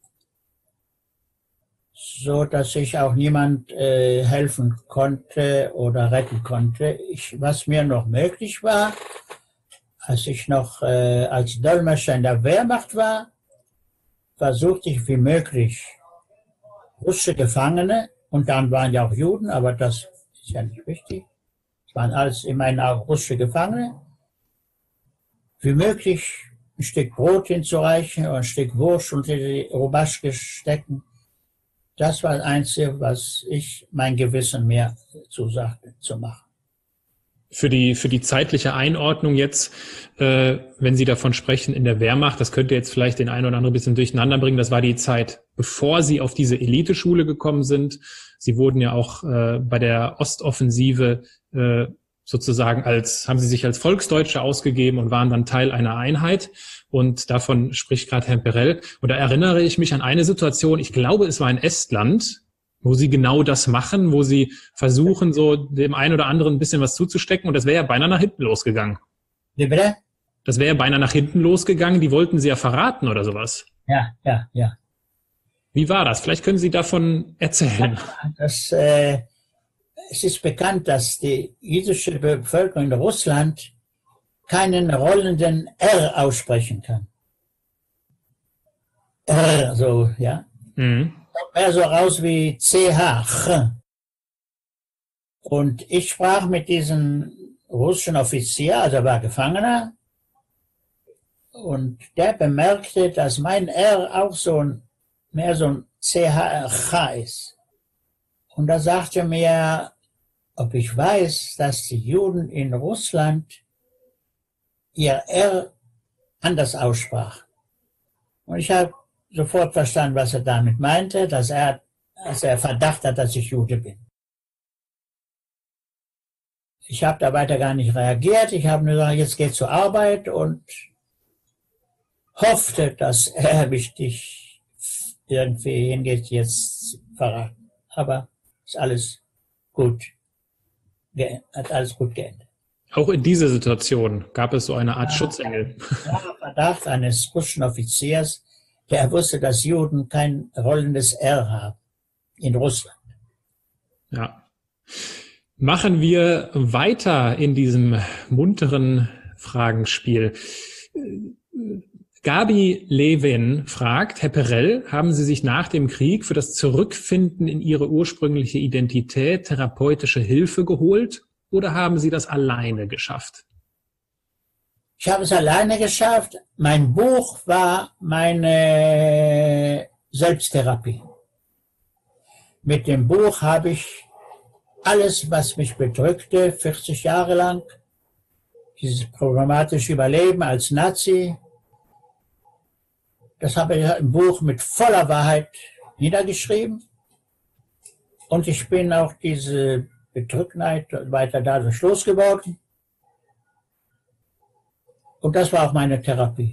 so dass ich auch niemand helfen konnte oder retten konnte. Was mir noch möglich war, als ich noch als Dolmetscher in der Wehrmacht war, versuchte ich wie möglich russische Gefangene, und dann waren ja auch Juden, aber das ist ja nicht wichtig, es waren alles in meinen Augen russische Gefangene, wie möglich ein Stück Brot hinzureichen oder ein Stück Wurst unter die Rubaschke stecken. Das war das Einzige, was ich mein Gewissen mir zusagte zu machen. Für die zeitliche Einordnung jetzt, wenn Sie davon sprechen in der Wehrmacht, das könnte jetzt vielleicht den einen oder anderen ein bisschen durcheinander bringen. Das war die Zeit, bevor Sie auf diese Eliteschule gekommen sind. Sie wurden ja auch bei der Ostoffensive sozusagen haben Sie sich als Volksdeutsche ausgegeben und waren dann Teil einer Einheit. Und davon spricht gerade Herr Perell. Und da erinnere ich mich an eine Situation, ich glaube, es war in Estland, wo Sie genau das machen, wo Sie versuchen, so dem einen oder anderen ein bisschen was zuzustecken. Und das wäre ja beinahe nach hinten losgegangen. Wie bitte? Das wäre ja beinahe nach hinten losgegangen. Die wollten Sie ja verraten oder sowas. Ja. Wie war das? Vielleicht können Sie davon erzählen. Es ist bekannt, dass die jüdische Bevölkerung in Russland keinen rollenden R aussprechen kann. R, so, ja. Mhm. Mehr so raus wie CH. Und ich sprach mit diesem russischen Offizier, also war Gefangener, und der bemerkte, dass mein R auch mehr so ein CH ist. Und da sagte mir, ob ich weiß, dass die Juden in Russland ihr R anders aussprachen. Und ich habe sofort verstanden, was er damit meinte, dass er als er Verdacht hat, dass ich Jude bin. Ich habe da weiter gar nicht reagiert. Ich habe nur gesagt, jetzt geht zur Arbeit und hoffte, dass er mich nicht irgendwie hingeht, jetzt verraten. Aber ist alles gut, hat alles gut geendet. Auch in dieser Situation gab es so eine Art Schutzengel. Ja, Verdacht eines russischen Offiziers, der wusste, dass Juden kein rollendes R haben in Russland. Ja. Machen wir weiter in diesem munteren Fragenspiel. Gabi Levin fragt, Herr Perell, haben Sie sich nach dem Krieg für das Zurückfinden in Ihre ursprüngliche Identität therapeutische Hilfe geholt oder haben Sie das alleine geschafft? Ich habe es alleine geschafft. Mein Buch war meine Selbsttherapie. Mit dem Buch habe ich alles, was mich bedrückte, 40 Jahre lang, dieses problematische Überleben als Nazi, das habe ich im Buch mit voller Wahrheit niedergeschrieben. Und ich bin auch diese Bedrücktheit weiter dadurch losgeworden. Und das war auch meine Therapie.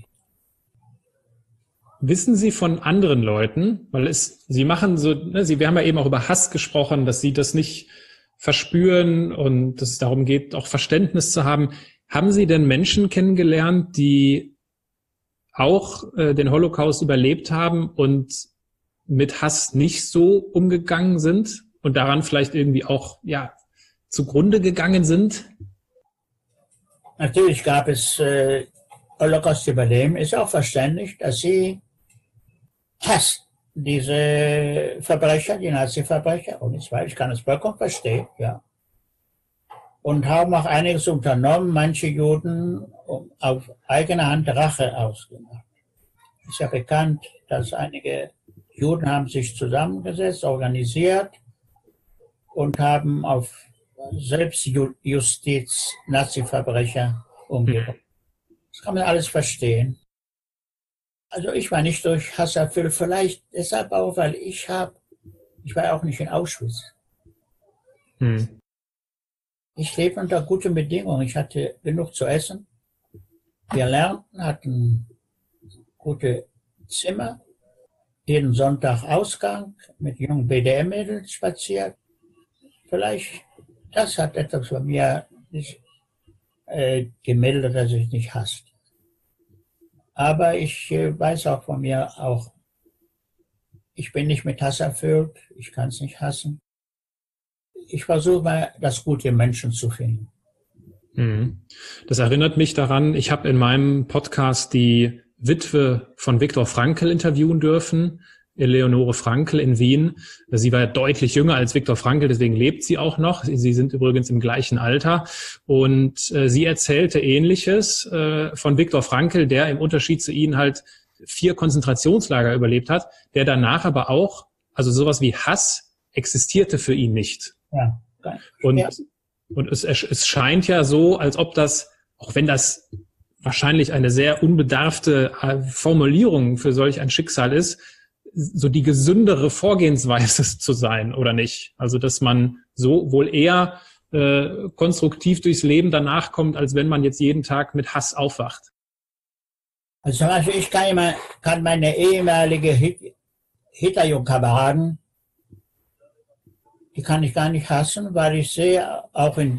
Wissen Sie von anderen Leuten, weil Sie machen so, wir haben ja eben auch über Hass gesprochen, dass Sie das nicht verspüren und dass es darum geht, auch Verständnis zu haben. Haben Sie denn Menschen kennengelernt, die auch den Holocaust überlebt haben und mit Hass nicht so umgegangen sind und daran vielleicht irgendwie auch zugrunde gegangen sind? Natürlich gab es Holocaust-Überleben. Ist auch verständlich, dass sie hasst diese Verbrecher, die Nazi-Verbrecher. Und ich kann es vollkommen verstehen, ja. Und haben auch einiges unternommen, manche Juden auf eigene Hand Rache ausgemacht. Es ist ja bekannt, dass einige Juden haben sich zusammengesetzt, organisiert und haben auf Selbstjustiz Nazi-Verbrecher umgebracht. Das kann man alles verstehen. Also ich war nicht durch Hass erfüllt, vielleicht deshalb auch, weil ich war auch nicht in Auschwitz. Ich lebe unter guten Bedingungen. Ich hatte genug zu essen. Wir lernten, hatten gute Zimmer, jeden Sonntag Ausgang, mit jungen BDM-Mädels spaziert. Vielleicht, das hat etwas bei mir nicht gemildert, dass ich nicht hasst. Aber ich weiß auch von mir auch, ich bin nicht mit Hass erfüllt, ich kann es nicht hassen. Ich versuche mal, das Gute im Menschen zu finden. Das erinnert mich daran, ich habe in meinem Podcast die Witwe von Viktor Frankl interviewen dürfen, Eleonore Frankl in Wien. Sie war deutlich jünger als Viktor Frankl, deswegen lebt sie auch noch. Sie sind übrigens im gleichen Alter. Und sie erzählte Ähnliches von Viktor Frankl, der im Unterschied zu ihnen halt 4 Konzentrationslager überlebt hat, der danach aber auch, also sowas wie Hass existierte für ihn nicht. Ja. Und es scheint ja so, als ob das, auch wenn das wahrscheinlich eine sehr unbedarfte Formulierung für solch ein Schicksal ist, so die gesündere Vorgehensweise zu sein, oder nicht? Also, dass man so wohl eher konstruktiv durchs Leben danach kommt, als wenn man jetzt jeden Tag mit Hass aufwacht. Also zum Beispiel, ich kann meine ehemalige Hitlerjungkameraden, die kann ich gar nicht hassen, weil ich sehe auch in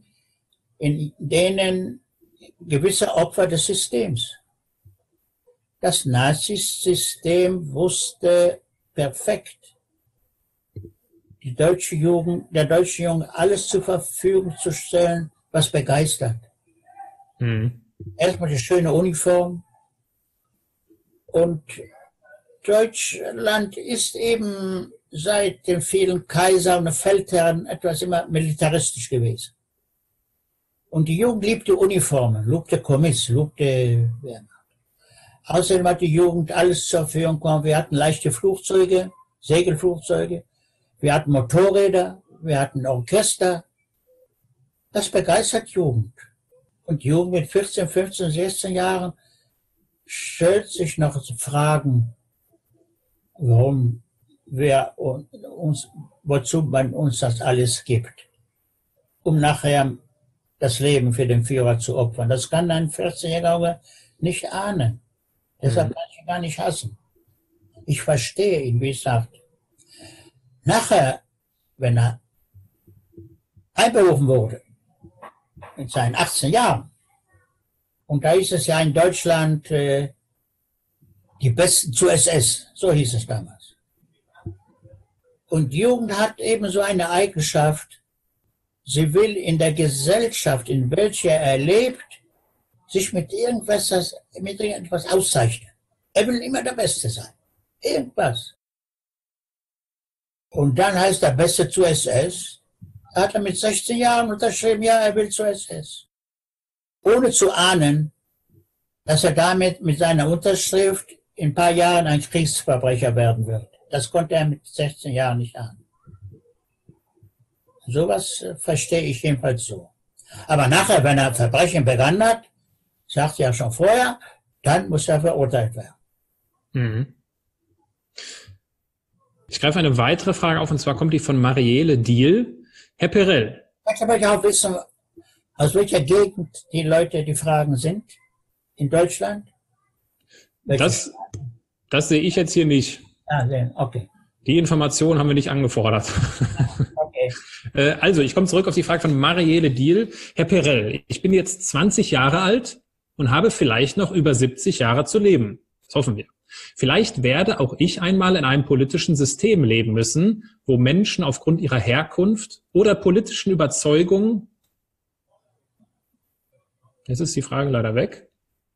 denen gewisse Opfer des Systems. Das Nazisystem wusste perfekt, der deutsche Jugend alles zur Verfügung zu stellen, was begeistert. Erstmal die schöne Uniform. Und Deutschland ist eben seit den vielen Kaisern und Feldherren etwas immer militaristisch gewesen. Und die Jugend liebte Uniformen, liebte Kommiss, liebte Wehrmacht. Außerdem hat die Jugend alles zur Verfügung gehabt. Wir hatten leichte Flugzeuge, Segelflugzeuge, wir hatten Motorräder, wir hatten Orchester. Das begeistert Jugend. Und Jugend mit 14, 15, 16 Jahren stellt sich noch Fragen, warum wozu man uns das alles gibt, um nachher das Leben für den Führer zu opfern. Das kann ein 14-Jähriger nicht ahnen. Deshalb kann ich ihn gar nicht hassen. Ich verstehe ihn, wie ich sagte. Nachher, wenn er einberufen wurde, mit seinen 18 Jahren, und da hieß es ja in Deutschland, die Besten zur SS, so hieß es damals. Und die Jugend hat eben so eine Eigenschaft, sie will in der Gesellschaft, in welcher er lebt, sich mit irgendwas auszeichnen. Er will immer der Beste sein. Irgendwas. Und dann heißt der Beste zur SS, hat er mit 16 Jahren unterschrieben, ja, er will zur SS. Ohne zu ahnen, dass er damit mit seiner Unterschrift in ein paar Jahren ein Kriegsverbrecher werden wird. Das konnte er mit 16 Jahren nicht ahnen. Sowas verstehe ich jedenfalls so. Aber nachher, wenn er Verbrechen begangen hat, sagte er schon vorher, dann muss er verurteilt werden. Mhm. Ich greife eine weitere Frage auf, und zwar kommt die von Marielle Diehl. Herr Perell. Ich möchte auch wissen, aus welcher Gegend die Leute, die Fragen sind in Deutschland. Das sehe ich jetzt hier nicht. Okay. Die Information haben wir nicht angefordert. Okay. Also, ich komme zurück auf die Frage von Marielle Diehl. Herr Perell, ich bin jetzt 20 Jahre alt und habe vielleicht noch über 70 Jahre zu leben. Das hoffen wir. Vielleicht werde auch ich einmal in einem politischen System leben müssen, wo Menschen aufgrund ihrer Herkunft oder politischen Überzeugungen, jetzt ist die Frage leider weg.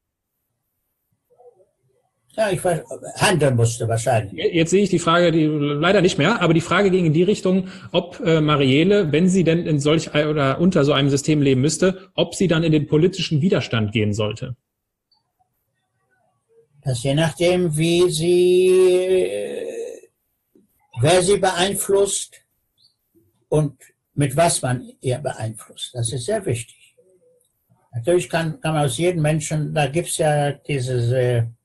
Ja, ich handeln musste wahrscheinlich. Jetzt sehe ich die Frage leider nicht mehr, aber die Frage ging in die Richtung, ob Marielle, wenn sie denn in solch oder unter so einem System leben müsste, ob sie dann in den politischen Widerstand gehen sollte. Das je nachdem, wer sie beeinflusst und mit was man ihr beeinflusst. Das ist sehr wichtig. Natürlich kann man aus jedem Menschen, da gibt es ja dieses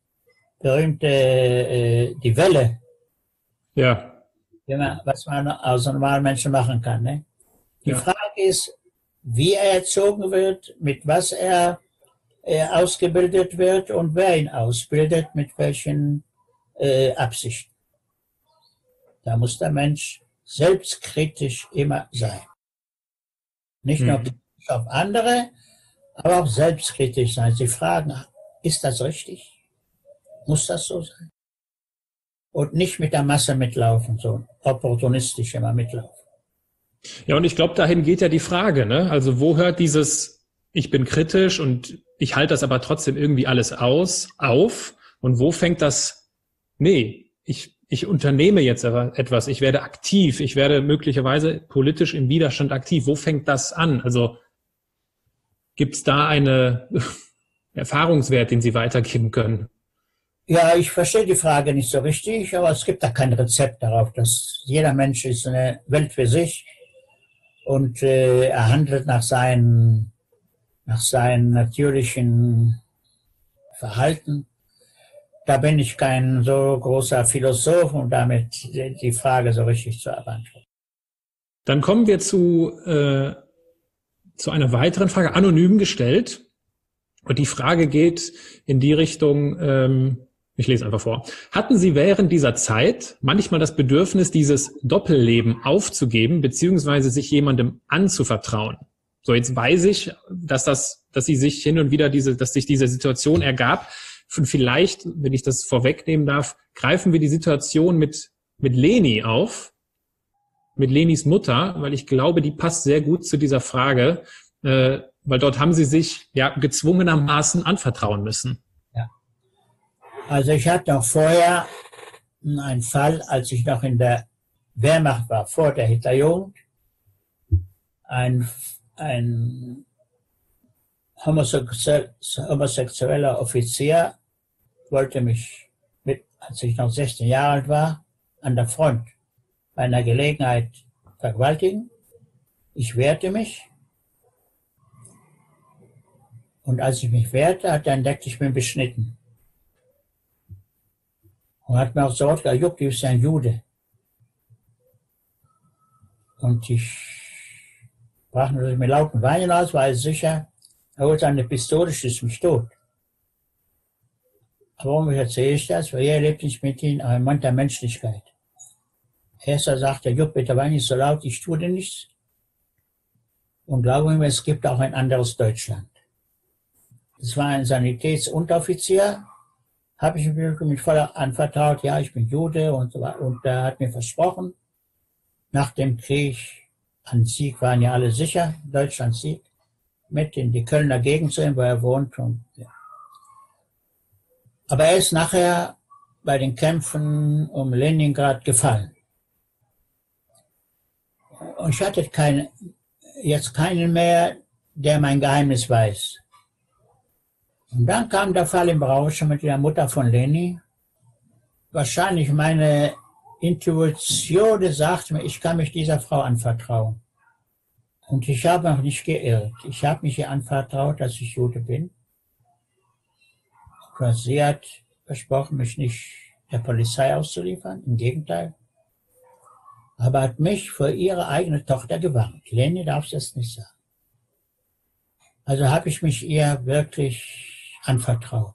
berühmte, die Welle. Ja. Was man aus normalen Menschen machen kann. Ne? Die Frage ist, wie er erzogen wird, mit was er ausgebildet wird und wer ihn ausbildet, mit welchen Absichten. Da muss der Mensch selbstkritisch immer sein. Nicht nur kritisch auf andere, aber auch selbstkritisch sein. Sie fragen, ist das richtig? Muss das so sein? Und nicht mit der Masse mitlaufen, so opportunistisch immer mitlaufen. Ja, und ich glaube, dahin geht ja die Frage, ne? Also wo hört dieses, ich bin kritisch und ich halte das aber trotzdem irgendwie alles auf? Und wo fängt das, nee, ich unternehme jetzt etwas, ich werde aktiv, ich werde möglicherweise politisch im Widerstand aktiv. Wo fängt das an? Also gibt es da einen Erfahrungswert, den Sie weitergeben können? Ja, ich verstehe die Frage nicht so richtig, aber es gibt da kein Rezept darauf, dass jeder Mensch ist eine Welt für sich und er handelt nach seinem natürlichen Verhalten. Da bin ich kein so großer Philosoph, um damit die Frage so richtig zu beantworten. Dann kommen wir zu einer weiteren Frage, anonym gestellt. Und die Frage geht in die Richtung, ich lese einfach vor. Hatten Sie während dieser Zeit manchmal das Bedürfnis, dieses Doppelleben aufzugeben, beziehungsweise sich jemandem anzuvertrauen? So, jetzt weiß ich, dass sie sich hin und wieder dass sich diese Situation ergab. Und vielleicht, wenn ich das vorwegnehmen darf, greifen wir die Situation mit Leni auf, mit Lenis Mutter, weil ich glaube, die passt sehr gut zu dieser Frage, weil dort haben sie sich ja gezwungenermaßen anvertrauen müssen. Ja. Also ich hatte noch vorher einen Fall, als ich noch in der Wehrmacht war, vor der Hitlerjugend, ein homosexueller Offizier wollte mich, als ich noch 16 Jahre alt war, an der Front bei einer Gelegenheit vergewaltigen. Ich wehrte mich. Und als ich mich wehrte, hat er entdeckt, ich bin beschnitten. Und hat mir auch sofort gesagt, Jupp, du bist ein Jude. Und ich brach natürlich mit lauten Weinen aus, war ich sicher, er holt seine Pistole, schießt mich tot. Aber warum erzähle ich das? Weil er lebt nicht mit ihm, aber im Mund der Menschlichkeit. Erster sagte, Jupp, bitte wein nicht so laut, ich tue dir nichts. Und glaube mir, es gibt auch ein anderes Deutschland. Es war ein Sanitätsunteroffizier, habe ich mir mit voller anvertraut, ja, ich bin Jude und so weiter. Und er hat mir versprochen, nach dem Krieg an Sieg waren ja alle sicher, Deutschland Sieg, mit in die Kölner Gegend zu gehen, wo er wohnt. Und, ja. Aber er ist nachher bei den Kämpfen um Leningrad gefallen. Und ich hatte jetzt keinen mehr, der mein Geheimnis weiß. Und dann kam der Fall im Rausch mit der Mutter von Leni. Wahrscheinlich meine Intuition sagte mir, ich kann mich dieser Frau anvertrauen. Und ich habe mich nicht geirrt. Ich habe mich ihr anvertraut, dass ich Jude bin. Und sie hat versprochen, mich nicht der Polizei auszuliefern, im Gegenteil. Aber hat mich vor ihre eigene Tochter gewarnt. Leni darf das nicht sagen. Also habe ich mich ihr wirklich anvertraut.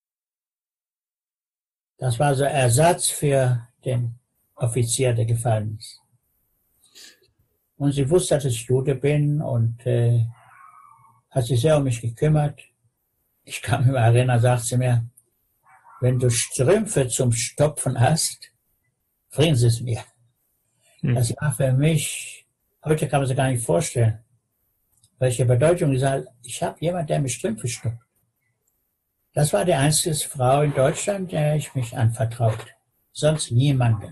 Das war so Ersatz für den Offizier, der gefallen ist. Und sie wusste, dass ich Jude bin und hat sich sehr um mich gekümmert. Ich kam im Arena, sagt sie mir, wenn du Strümpfe zum Stopfen hast, bringen sie es mir. Das war für mich, heute kann man sich gar nicht vorstellen, welche Bedeutung gesagt, ich habe jemanden, der mir Strümpfe stopft. Das war die einzige Frau in Deutschland, der ich mich anvertraut. Sonst niemanden.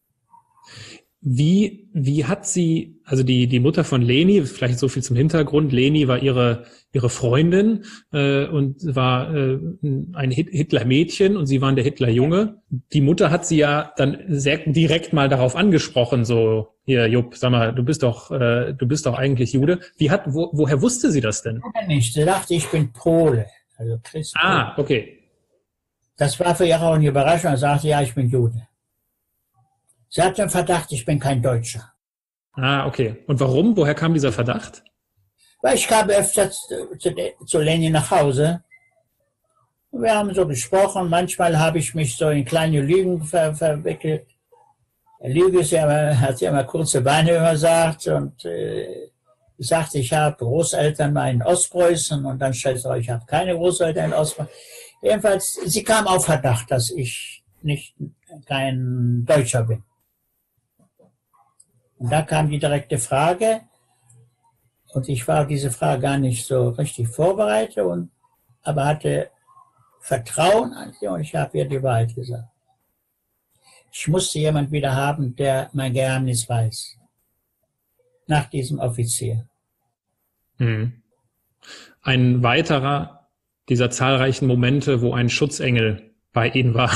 Wie hat sie, also die Mutter von Leni, vielleicht so viel zum Hintergrund, Leni war ihre Freundin und war ein Hitler-Mädchen und sie waren der Hitler-Junge. Die Mutter hat sie ja dann sehr direkt mal darauf angesprochen, so, hier Jupp, sag mal, du bist doch eigentlich Jude. Woher wusste sie das denn? Nicht, sie dachte, ich bin Pole, also Christ. Ah, okay. Das war für ihre auch eine Überraschung, er sagte, ja, ich bin Jude. Sie hat den Verdacht, ich bin kein Deutscher. Ah, okay. Und warum? Woher kam dieser Verdacht? Weil ich kam öfter zu Leni nach Hause. Wir haben so gesprochen. Manchmal habe ich mich so in kleine Lügen verwickelt. Lüge ist ja, hat sie immer kurze Beine immer gesagt. Und ich sagte, ich habe Großeltern mal in Ostpreußen. Und dann stellt sich, ich habe keine Großeltern in Ostpreußen. Jedenfalls, sie kam auf Verdacht, dass ich kein Deutscher bin. Und da kam die direkte Frage, und ich war auf diese Frage gar nicht so richtig vorbereitet, aber hatte Vertrauen an sie und ich habe ihr die Wahrheit gesagt. Ich musste jemanden wieder haben, der mein Geheimnis weiß. Nach diesem Offizier. Ein weiterer dieser zahlreichen Momente, wo ein Schutzengel bei Ihnen war.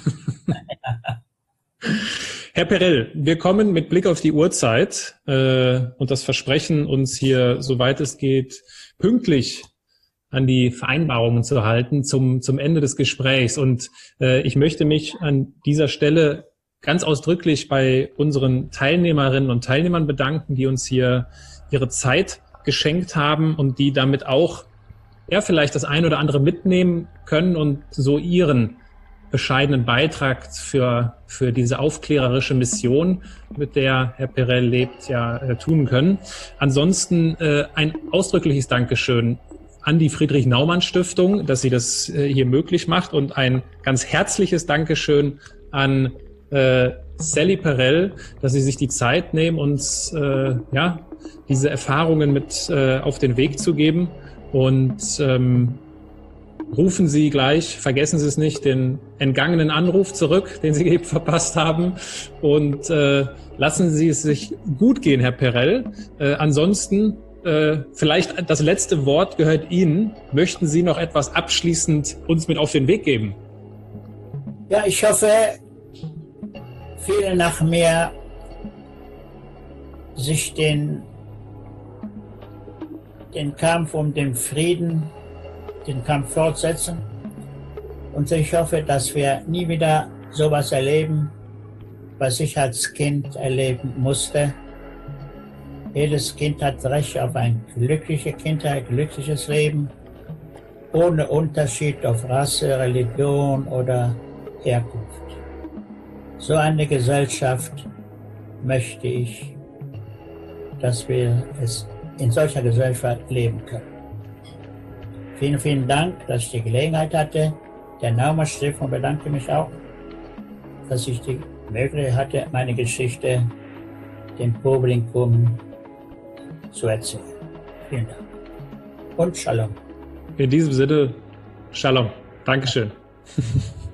Herr Perell, wir kommen mit Blick auf die Uhrzeit und das Versprechen, uns hier, soweit es geht, pünktlich an die Vereinbarungen zu halten zum Ende des Gesprächs. Und ich möchte mich an dieser Stelle ganz ausdrücklich bei unseren Teilnehmerinnen und Teilnehmern bedanken, die uns hier ihre Zeit geschenkt haben und die damit auch vielleicht das ein oder andere mitnehmen können und so ihren bescheidenen Beitrag für diese aufklärerische Mission, mit der Herr Perell lebt, tun können. Ansonsten ein ausdrückliches Dankeschön an die Friedrich-Naumann-Stiftung, dass sie das hier möglich macht, und ein ganz herzliches Dankeschön an Sally Perell, dass sie sich die Zeit nehmen, uns diese Erfahrungen mit auf den Weg zu geben. Und rufen Sie gleich, vergessen Sie es nicht, den entgangenen Anruf zurück, den Sie eben verpasst haben. Und lassen Sie es sich gut gehen, Herr Perell. Ansonsten, vielleicht das letzte Wort gehört Ihnen. Möchten Sie noch etwas abschließend uns mit auf den Weg geben? Ja, ich hoffe, viele nach mir sich den Kampf um den Frieden, den Kampf fortsetzen. Und ich hoffe, dass wir nie wieder sowas erleben, was ich als Kind erleben musste. Jedes Kind hat Recht auf eine glückliche Kindheit, glückliches Leben, ohne Unterschied auf Rasse, Religion oder Herkunft. So eine Gesellschaft möchte ich, dass wir es in solcher Gesellschaft leben können. Vielen, vielen Dank, dass ich die Gelegenheit hatte. Der Naumann Stiftung bedanke mich auch, dass ich die Möglichkeit hatte, meine Geschichte dem Publikum zu erzählen. Vielen Dank. Und Shalom. In diesem Sinne, Shalom. Dankeschön.